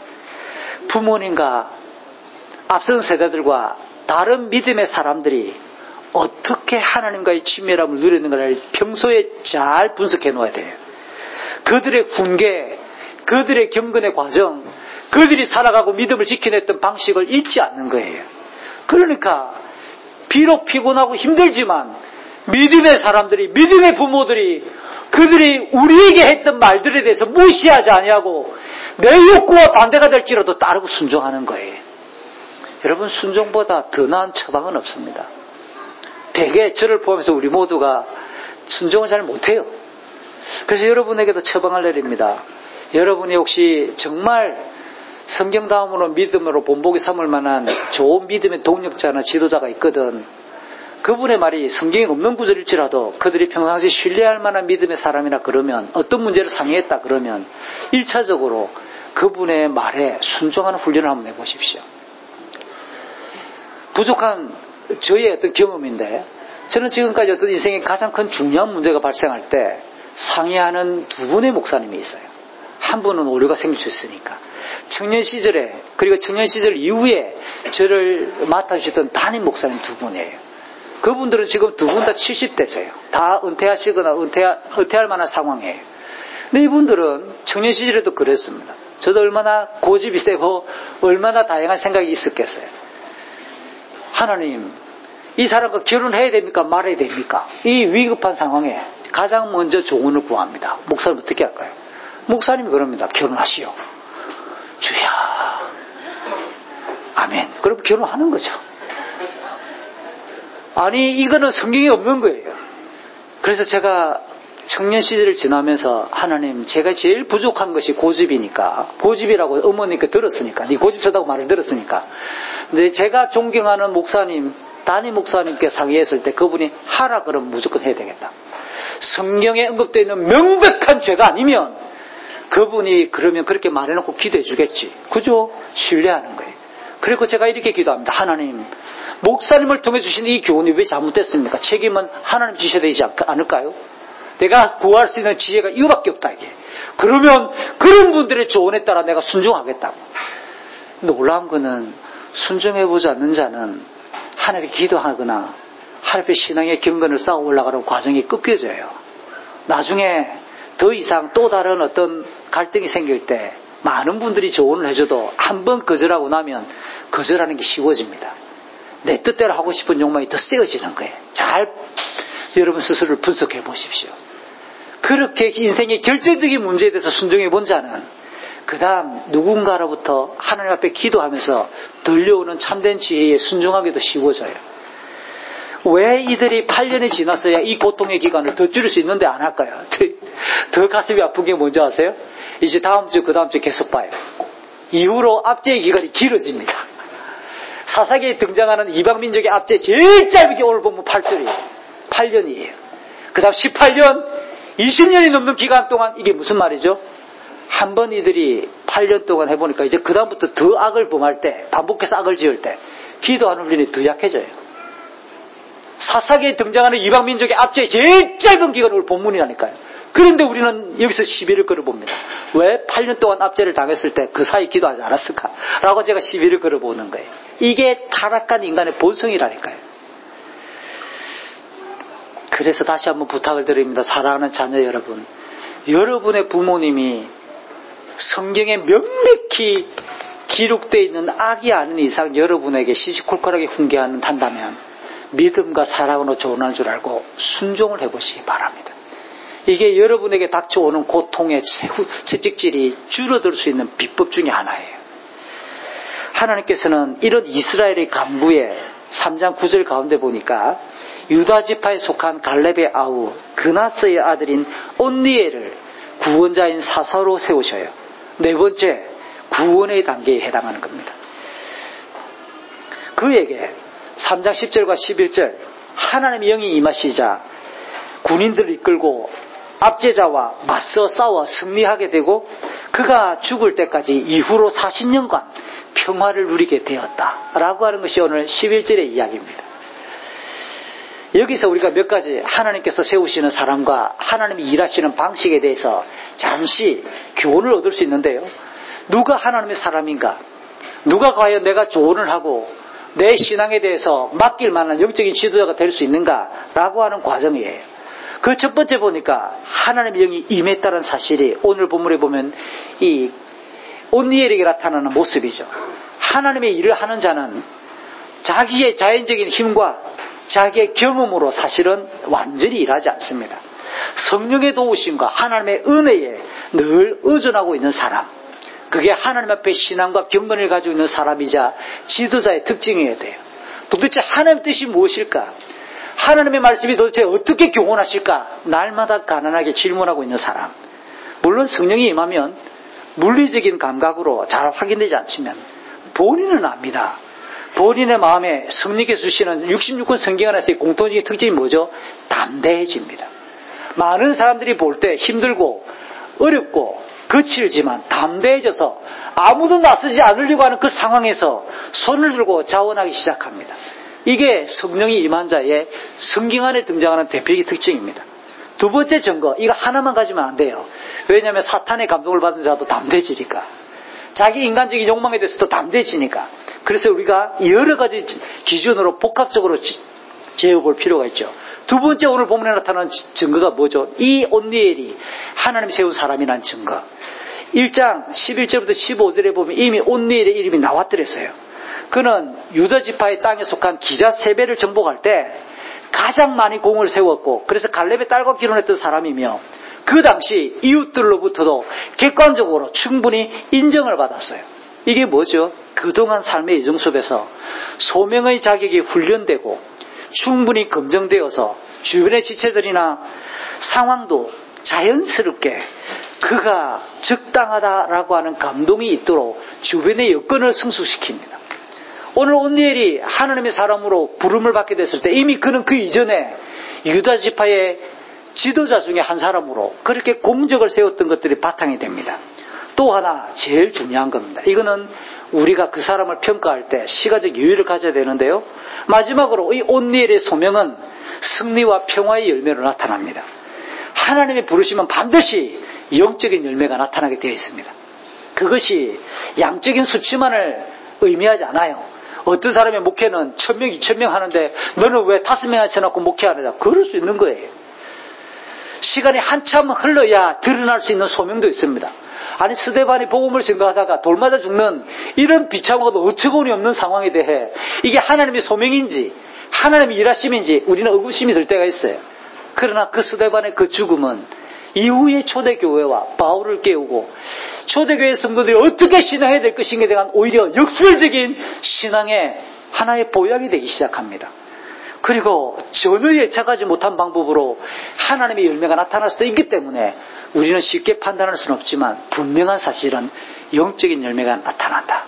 A: 부모님과 앞선 세대들과 다른 믿음의 사람들이 어떻게 하나님과의 친밀함을 누리는가를 평소에 잘 분석해 놓아야 돼요. 그들의 훈계, 그들의 경건의 과정, 그들이 살아가고 믿음을 지켜냈던 방식을 잊지 않는 거예요. 그러니까 비록 피곤하고 힘들지만 믿음의 사람들이, 믿음의 부모들이 그들이 우리에게 했던 말들에 대해서 무시하지 아니하고 내 욕구와 반대가 될지라도 따르고 순종하는 거예요. 여러분, 순종보다 더 나은 처방은 없습니다. 대개 저를 포함해서 우리 모두가 순종을 잘 못해요. 그래서 여러분에게도 처방을 내립니다. 여러분이 혹시 정말 성경 다음으로 믿음으로 본보기 삼을 만한 좋은 믿음의 동력자나 지도자가 있거든, 그분의 말이 성경에 없는 구절일지라도 그들이 평상시 신뢰할 만한 믿음의 사람이나 그러면, 어떤 문제를 상의했다 그러면 1차적으로 그분의 말에 순종하는 훈련을 한번 해보십시오. 부족한 저의 어떤 경험인데, 저는 지금까지 어떤 인생의 가장 큰 중요한 문제가 발생할 때 상의하는 두 분의 목사님이 있어요. 한 분은 오류가 생길 수 있으니까, 청년 시절에 그리고 청년 시절 이후에 저를 맡아주셨던 담임 목사님 두 분이에요. 그분들은 지금 두 분 다 70대세요. 다 은퇴하시거나 은퇴할 만한 상황이에요. 근데 이분들은 청년 시절에도 그랬습니다. 저도 얼마나 고집이 세고 얼마나 다양한 생각이 있었겠어요. 하나님, 이 사람과 결혼해야 됩니까? 말아야 됩니까? 이 위급한 상황에 가장 먼저 조언을 구합니다. 목사님 어떻게 할까요? 목사님이 그럽니다. 결혼하시오. 주야. 아멘. 그럼 결혼하는 거죠. 아니, 이거는 성경에 없는 거예요. 그래서 제가 청년 시절을 지나면서 하나님, 제가 제일 부족한 것이 고집이니까, 고집이라고 어머니께 들었으니까, 네 고집 세다고 말을 들었으니까. 근데 제가 존경하는 목사님, 담임 목사님께 상의했을 때 그분이 하라 그러면 무조건 해야 되겠다. 성경에 언급되어 있는 명백한 죄가 아니면 그분이 그러면 그렇게 말해놓고 기도해 주겠지. 그죠? 신뢰하는 거예요. 그리고 제가 이렇게 기도합니다. 하나님, 목사님을 통해 주신 이 교훈이 왜 잘못됐습니까? 책임은 하나님 지셔야 되지 않을까요? 내가 구할 수 있는 지혜가 이거밖에 없다 이게. 그러면 그런 분들의 조언에 따라 내가 순종하겠다고. 놀라운 거는 순종해보지 않는 자는 하나님께 기도하거나 하나님의 신앙의 경건을 쌓아 올라가는 과정이 끊겨져요. 나중에 더 이상 또 다른 어떤 갈등이 생길 때 많은 분들이 조언을 해줘도 한번 거절하고 나면 거절하는 게 쉬워집니다. 내 뜻대로 하고 싶은 욕망이 더 세어지는 거예요. 잘 여러분 스스로를 분석해 보십시오. 그렇게 인생의 결정적인 문제에 대해서 순종해 본 자는 그 다음 누군가로부터 하나님 앞에 기도하면서 들려오는 참된 지혜에 순종하기도 쉬워져요. 왜 이들이 8년이 지났어야 이 고통의 기간을 더 줄일 수 있는데 안 할까요? 더 가슴이 아픈 게 뭔지 아세요? 이제 다음 주 그 다음 주 계속 봐요. 이후로 압제의 기간이 길어집니다. 사사기에 등장하는 이방민족의 압제 제일 짧은 게 오늘 보면 8절이에요. 8년이에요. 그 다음 18년, 20년이 넘는 기간 동안 이게 무슨 말이죠? 한 번 이들이 8년 동안 해보니까 이제 그 다음부터 더 악을 범할 때, 반복해서 악을 지을 때 기도하는 훈련이 더 약해져요. 사사기에 등장하는 이방민족의 압제의 제일 짧은 기간이 오늘 본문이라니까요. 그런데 우리는 여기서 시비를 걸어봅니다. 왜 8년 동안 압제를 당했을 때 그 사이 기도하지 않았을까? 라고 제가 시비를 걸어보는 거예요. 이게 타락한 인간의 본성이라니까요. 그래서 다시 한번 부탁을 드립니다. 사랑하는 자녀 여러분. 여러분의 부모님이 성경에 명백히 기록되어 있는 악이 아닌 이상 여러분에게 시시콜콜하게 훈계한다면 믿음과 사랑으로 조언하는 줄 알고 순종을 해보시기 바랍니다. 이게 여러분에게 닥쳐오는 고통의 채찍질이 줄어들 수 있는 비법 중에 하나예요. 하나님께서는 이런 이스라엘의 간부의 3장 9절 가운데 보니까 유다 지파에 속한 갈렙의 아우 그나스의 아들인 온니엘을 구원자인 사사로 세우셔요. 네 번째, 구원의 단계에 해당하는 겁니다. 그에게 3장 10절과 11절 하나님의 영이 임하시자 군인들을 이끌고 압제자와 맞서 싸워 승리하게 되고 그가 죽을 때까지 이후로 40년간 평화를 누리게 되었다라고 하는 것이 오늘 11절의 이야기입니다. 여기서 우리가 몇 가지 하나님께서 세우시는 사람과 하나님이 일하시는 방식에 대해서 잠시 교훈을 얻을 수 있는데요. 누가 하나님의 사람인가? 누가 과연 내가 조언을 하고 내 신앙에 대해서 맡길 만한 영적인 지도자가 될 수 있는가라고 하는 과정이에요. 그 첫 번째 보니까 하나님의 영이 임했다는 사실이 오늘 본문에 보면 이 온니엘에게 나타나는 모습이죠. 하나님의 일을 하는 자는 자기의 자연적인 힘과 자기의 경험으로 사실은 완전히 일하지 않습니다. 성령의 도우심과 하나님의 은혜에 늘 의존하고 있는 사람, 그게 하나님 앞에 신앙과 경건을 가지고 있는 사람이자 지도자의 특징이어야 돼요. 도대체 하나님의 뜻이 무엇일까? 하나님의 말씀이 도대체 어떻게 교훈하실까? 날마다 가난하게 질문하고 있는 사람. 물론 성령이 임하면 물리적인 감각으로 잘 확인되지 않지만 본인은 압니다. 본인의 마음에 성령께서 주시는 66권 성경 안에서의 공통적인 특징이 뭐죠? 담대해집니다. 많은 사람들이 볼 때 힘들고 어렵고 거칠지만 담대해져서 아무도 나서지 않으려고 하는 그 상황에서 손을 들고 자원하기 시작합니다. 이게 성령이 임한 자의 성경 안에 등장하는 대표적인 특징입니다. 두 번째 증거, 이거 하나만 가지면 안 돼요. 왜냐하면 사탄의 감동을 받은 자도 담대해지니까. 자기 인간적인 욕망에 대해서도 담대해지니까. 그래서 우리가 여러 가지 기준으로 복합적으로 재어볼 필요가 있죠. 두 번째 오늘 본문에 나타난 증거가 뭐죠? 이 온니엘이 하나님이 세운 사람이라는 증거. 1장 11절부터 15절에 보면 이미 온니엘의 이름이 나왔더랬어요. 그는 유다 지파의 땅에 속한 기자 세배를 정복할 때 가장 많이 공을 세웠고, 그래서 갈렙의 딸과 결혼했던 사람이며, 그 당시 이웃들로부터도 객관적으로 충분히 인정을 받았어요. 이게 뭐죠? 그동안 삶의 예정 속에서 소명의 자격이 훈련되고 충분히 검증되어서 주변의 지체들이나 상황도 자연스럽게 그가 적당하다라고 하는 감동이 있도록 주변의 여건을 성숙시킵니다. 오늘 온니엘이 하나님의 사람으로 부름을 받게 됐을 때 이미 그는 그 이전에 유다 지파의 지도자 중에 한 사람으로 그렇게 공적을 세웠던 것들이 바탕이 됩니다. 또 하나 제일 중요한 겁니다. 이거는 우리가 그 사람을 평가할 때 시가적 유의를 가져야 되는데요. 마지막으로 이 온니엘의 소명은 승리와 평화의 열매로 나타납니다. 하나님이 부르시면 반드시 영적인 열매가 나타나게 되어 있습니다. 그것이 양적인 수치만을 의미하지 않아요. 어떤 사람의 목회는 1000명, 2000명 하는데 너는 왜 5명 앉혀놓고 목회하느냐? 그럴 수 있는 거예요. 시간이 한참 흘러야 드러날 수 있는 소명도 있습니다. 아니 스데반이 복음을 증거하다가 돌 맞아 죽는 이런 비참하고도 어처구니 없는 상황에 대해 이게 하나님의 소명인지 하나님의 일하심인지 우리는 의구심이 들 때가 있어요. 그러나 그 스데반의 그 죽음은 이후에 초대교회와 바울을 깨우고 초대교회 성도들이 어떻게 신앙해야 될 것인가에 대한 오히려 역설적인 신앙의 하나의 보약이 되기 시작합니다. 그리고 전혀 예측하지 못한 방법으로 하나님의 열매가 나타날 수도 있기 때문에 우리는 쉽게 판단할 수는 없지만 분명한 사실은 영적인 열매가 나타난다.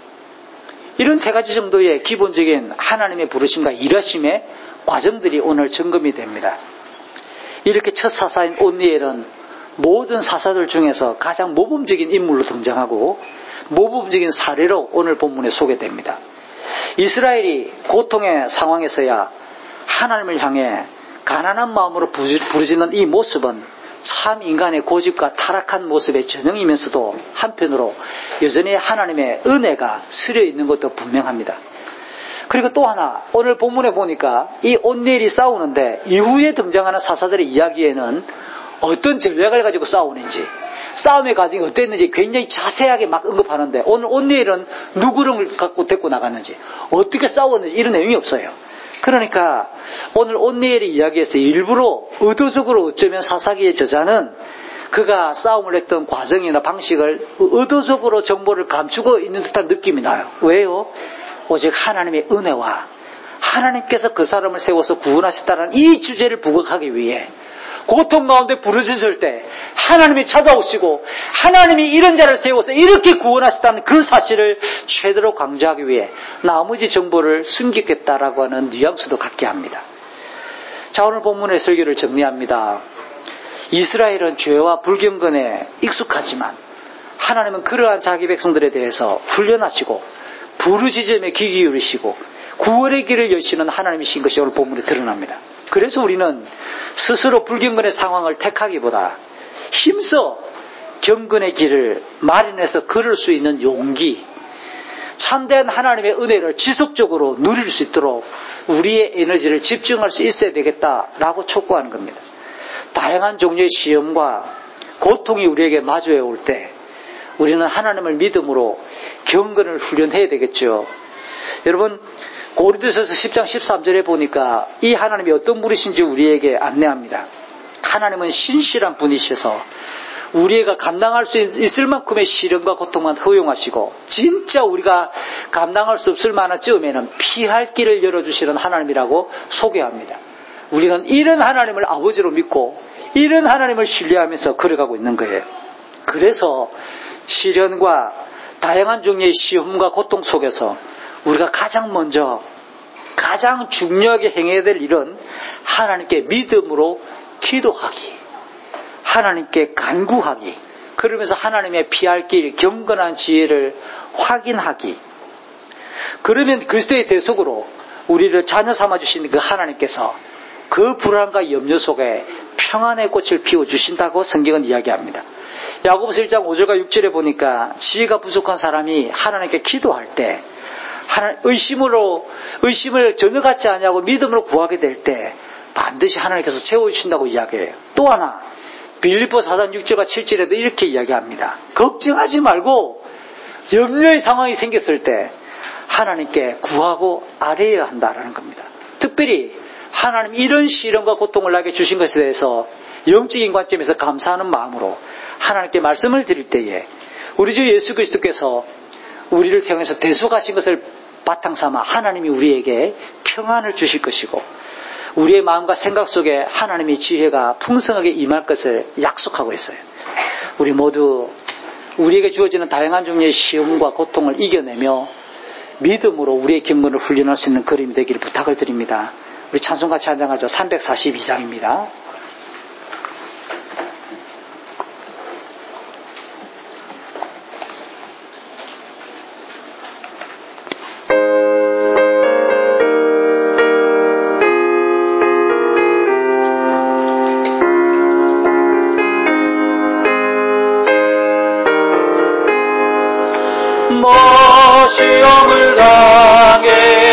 A: 이런 세 가지 정도의 기본적인 하나님의 부르심과 일하심의 과정들이 오늘 점검이 됩니다. 이렇게 첫 사사인 온니엘은 모든 사사들 중에서 가장 모범적인 인물로 등장하고 모범적인 사례로 오늘 본문에 소개됩니다. 이스라엘이 고통의 상황에서야 하나님을 향해 가난한 마음으로 부르짖는 이 모습은 참 인간의 고집과 타락한 모습의 전형이면서도 한편으로 여전히 하나님의 은혜가 스려 있는 것도 분명합니다. 그리고 또 하나 오늘 본문에 보니까 이 온니엘이 싸우는데 이후에 등장하는 사사들의 이야기에는 어떤 전략을 가지고 싸우는지 싸움의 과정이 어땠는지 굉장히 자세하게 막 언급하는데 오늘 온니엘은 누구를 갖고 데리고 나갔는지 어떻게 싸웠는지 이런 내용이 없어요. 그러니까 오늘 온니엘의 이야기에서 일부러 의도적으로 어쩌면 사사기의 저자는 그가 싸움을 했던 과정이나 방식을 의도적으로 정보를 감추고 있는 듯한 느낌이 나요. 왜요? 오직 하나님의 은혜와 하나님께서 그 사람을 세워서 구원하셨다는 이 주제를 부각하기 위해 고통 가운데 부르짖을 때 하나님이 찾아오시고 하나님이 이런 자를 세워서 이렇게 구원하셨다는 그 사실을 최대로 강조하기 위해 나머지 정보를 숨기겠다라고 하는 뉘앙스도 갖게 합니다. 자, 오늘 본문의 설교를 정리합니다. 이스라엘은 죄와 불경건에 익숙하지만 하나님은 그러한 자기 백성들에 대해서 훈련하시고 부르짖음에 귀 기울이시고 구원의 길을 여시는 하나님이신 것이 오늘 본문에 드러납니다. 그래서 우리는 스스로 불경건의 상황을 택하기보다 힘써 경건의 길을 마련해서 걸을 수 있는 용기, 참된 하나님의 은혜를 지속적으로 누릴 수 있도록 우리의 에너지를 집중할 수 있어야 되겠다라고 촉구하는 겁니다. 다양한 종류의 시험과 고통이 우리에게 마주해 올 때 우리는 하나님을 믿음으로 경건을 훈련해야 되겠죠. 여러분 고린도서서 10장 13절에 보니까 이 하나님이 어떤 분이신지 우리에게 안내합니다. 하나님은 신실한 분이셔서 우리가 감당할 수 있을 만큼의 시련과 고통만 허용하시고 진짜 우리가 감당할 수 없을 만한 쯤에는 피할 길을 열어주시는 하나님이라고 소개합니다. 우리는 이런 하나님을 아버지로 믿고 이런 하나님을 신뢰하면서 걸어가고 있는 거예요. 그래서 시련과 다양한 종류의 시험과 고통 속에서 우리가 가장 먼저 가장 중요하게 행해야 될 일은 하나님께 믿음으로 기도하기, 하나님께 간구하기, 그러면서 하나님의 피할 길, 경건한 지혜를 확인하기. 그러면 그리스도의 대속으로 우리를 자녀 삼아주시는 그 하나님께서 그 불안과 염려 속에 평안의 꽃을 피워주신다고 성경은 이야기합니다. 야고보서 1장 5절과 6절에 보니까 지혜가 부족한 사람이 하나님께 기도할 때 의심을 전혀 갖지 않냐고 믿음으로 구하게 될 때 반드시 하나님께서 채워주신다고 이야기해요. 또 하나 빌립보서 4장 6절과 7절에도 이렇게 이야기합니다. 걱정하지 말고 염려의 상황이 생겼을 때 하나님께 구하고 아뢰어야 한다라는 겁니다. 특별히 하나님 이런 시련과 고통을 나에게 주신 것에 대해서 영적인 관점에서 감사하는 마음으로 하나님께 말씀을 드릴 때에 우리 주 예수 그리스도께서 우리를 통해서 대속하신 것을 바탕삼아 하나님이 우리에게 평안을 주실 것이고 우리의 마음과 생각 속에 하나님의 지혜가 풍성하게 임할 것을 약속하고 있어요. 우리 모두 우리에게 주어지는 다양한 종류의 시험과 고통을 이겨내며 믿음으로 우리의 경건을 훈련할 수 있는 걸음이 되기를 부탁을 드립니다. 우리 찬송 같이 한장하죠. 342장입니다.
B: 시험을 당해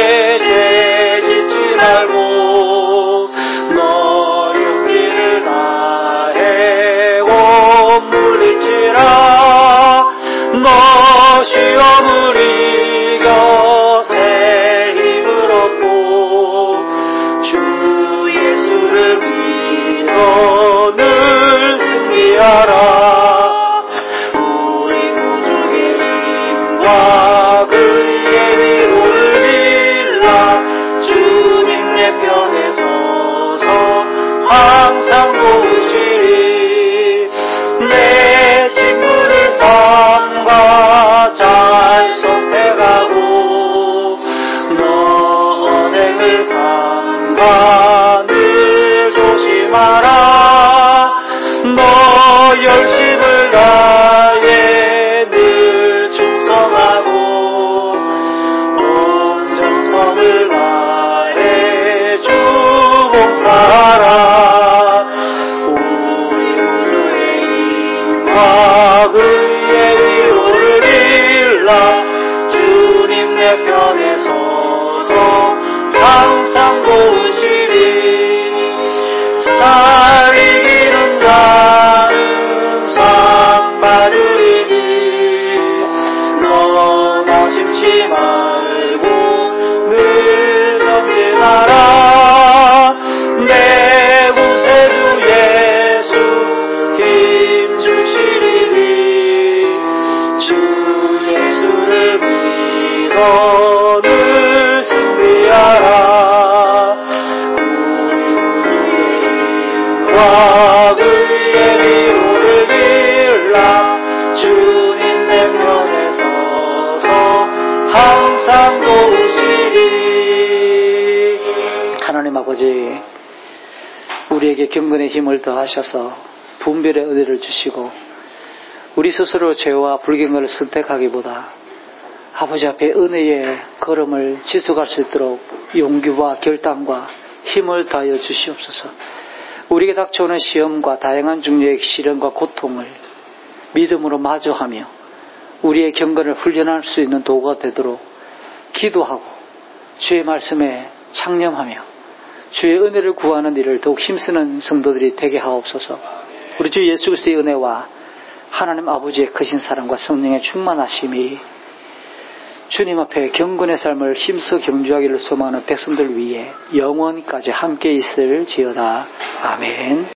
B: 죄짓지 말고 너 용기를 다해 곧 물리치라. 너 시험을 이겨 새 힘을 얻고 주 예수를 믿어 늘 승리하라. 우리 구주의 힘과 그의 위로를 빌라. 주님 내 편에 서서 항상 도우시리. 내 친구를 삼가 잘 선택하고 너 언행을 삼가 늘 조심하라. 너 열심을 다해 늘 충성하고 정성을 다해 주 봉사하라. 우리 구주의 힘과 그의 위로를 빌라. 주님 내 편에 서서 항상 도우시리. 잘 이기는 자는 상 받으리니 너나 심지 말고 늘 전진하라. 내 구세주 예수 힘 주시리니 주 예수를 믿어 늘 승리하라. 우리 구주의 힘과 그의 위로를 빌라. 주님 내 편에 서서 항상 도우시리.
A: 하나님 아버지, 우리에게 경건의 힘을 더하셔서 분별의 은혜를 주시고 우리 스스로 죄와 불경건을 선택하기보다 아버지 앞에 은혜의 걸음을 지속할 수 있도록 용기와 결단과 힘을 다하여 주시옵소서. 우리에게 닥쳐오는 시험과 다양한 종류의 시련과 고통을 믿음으로 마주하며 우리의 경건을 훈련할 수 있는 도구가 되도록 기도하고 주의 말씀에 창념하며 주의 은혜를 구하는 일을 더욱 힘쓰는 성도들이 되게 하옵소서. 우리 주 예수 그리스도의 은혜와 하나님 아버지의 크신 사랑과 성령의 충만하심이 주님 앞에 경건의 삶을 힘써 경주하기를 소망하는 백성들 위해 영원까지 함께 있을지어다. 아멘.